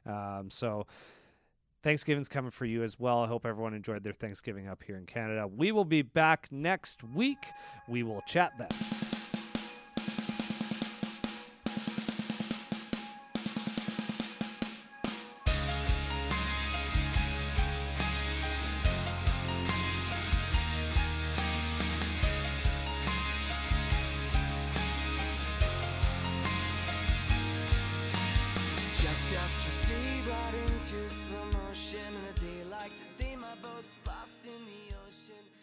So Thanksgiving's coming for you as well. I hope everyone enjoyed their Thanksgiving up here in Canada. We will be back next week. We will chat then. Yesterday brought into slow motion, and a day like today my boat's lost in the ocean.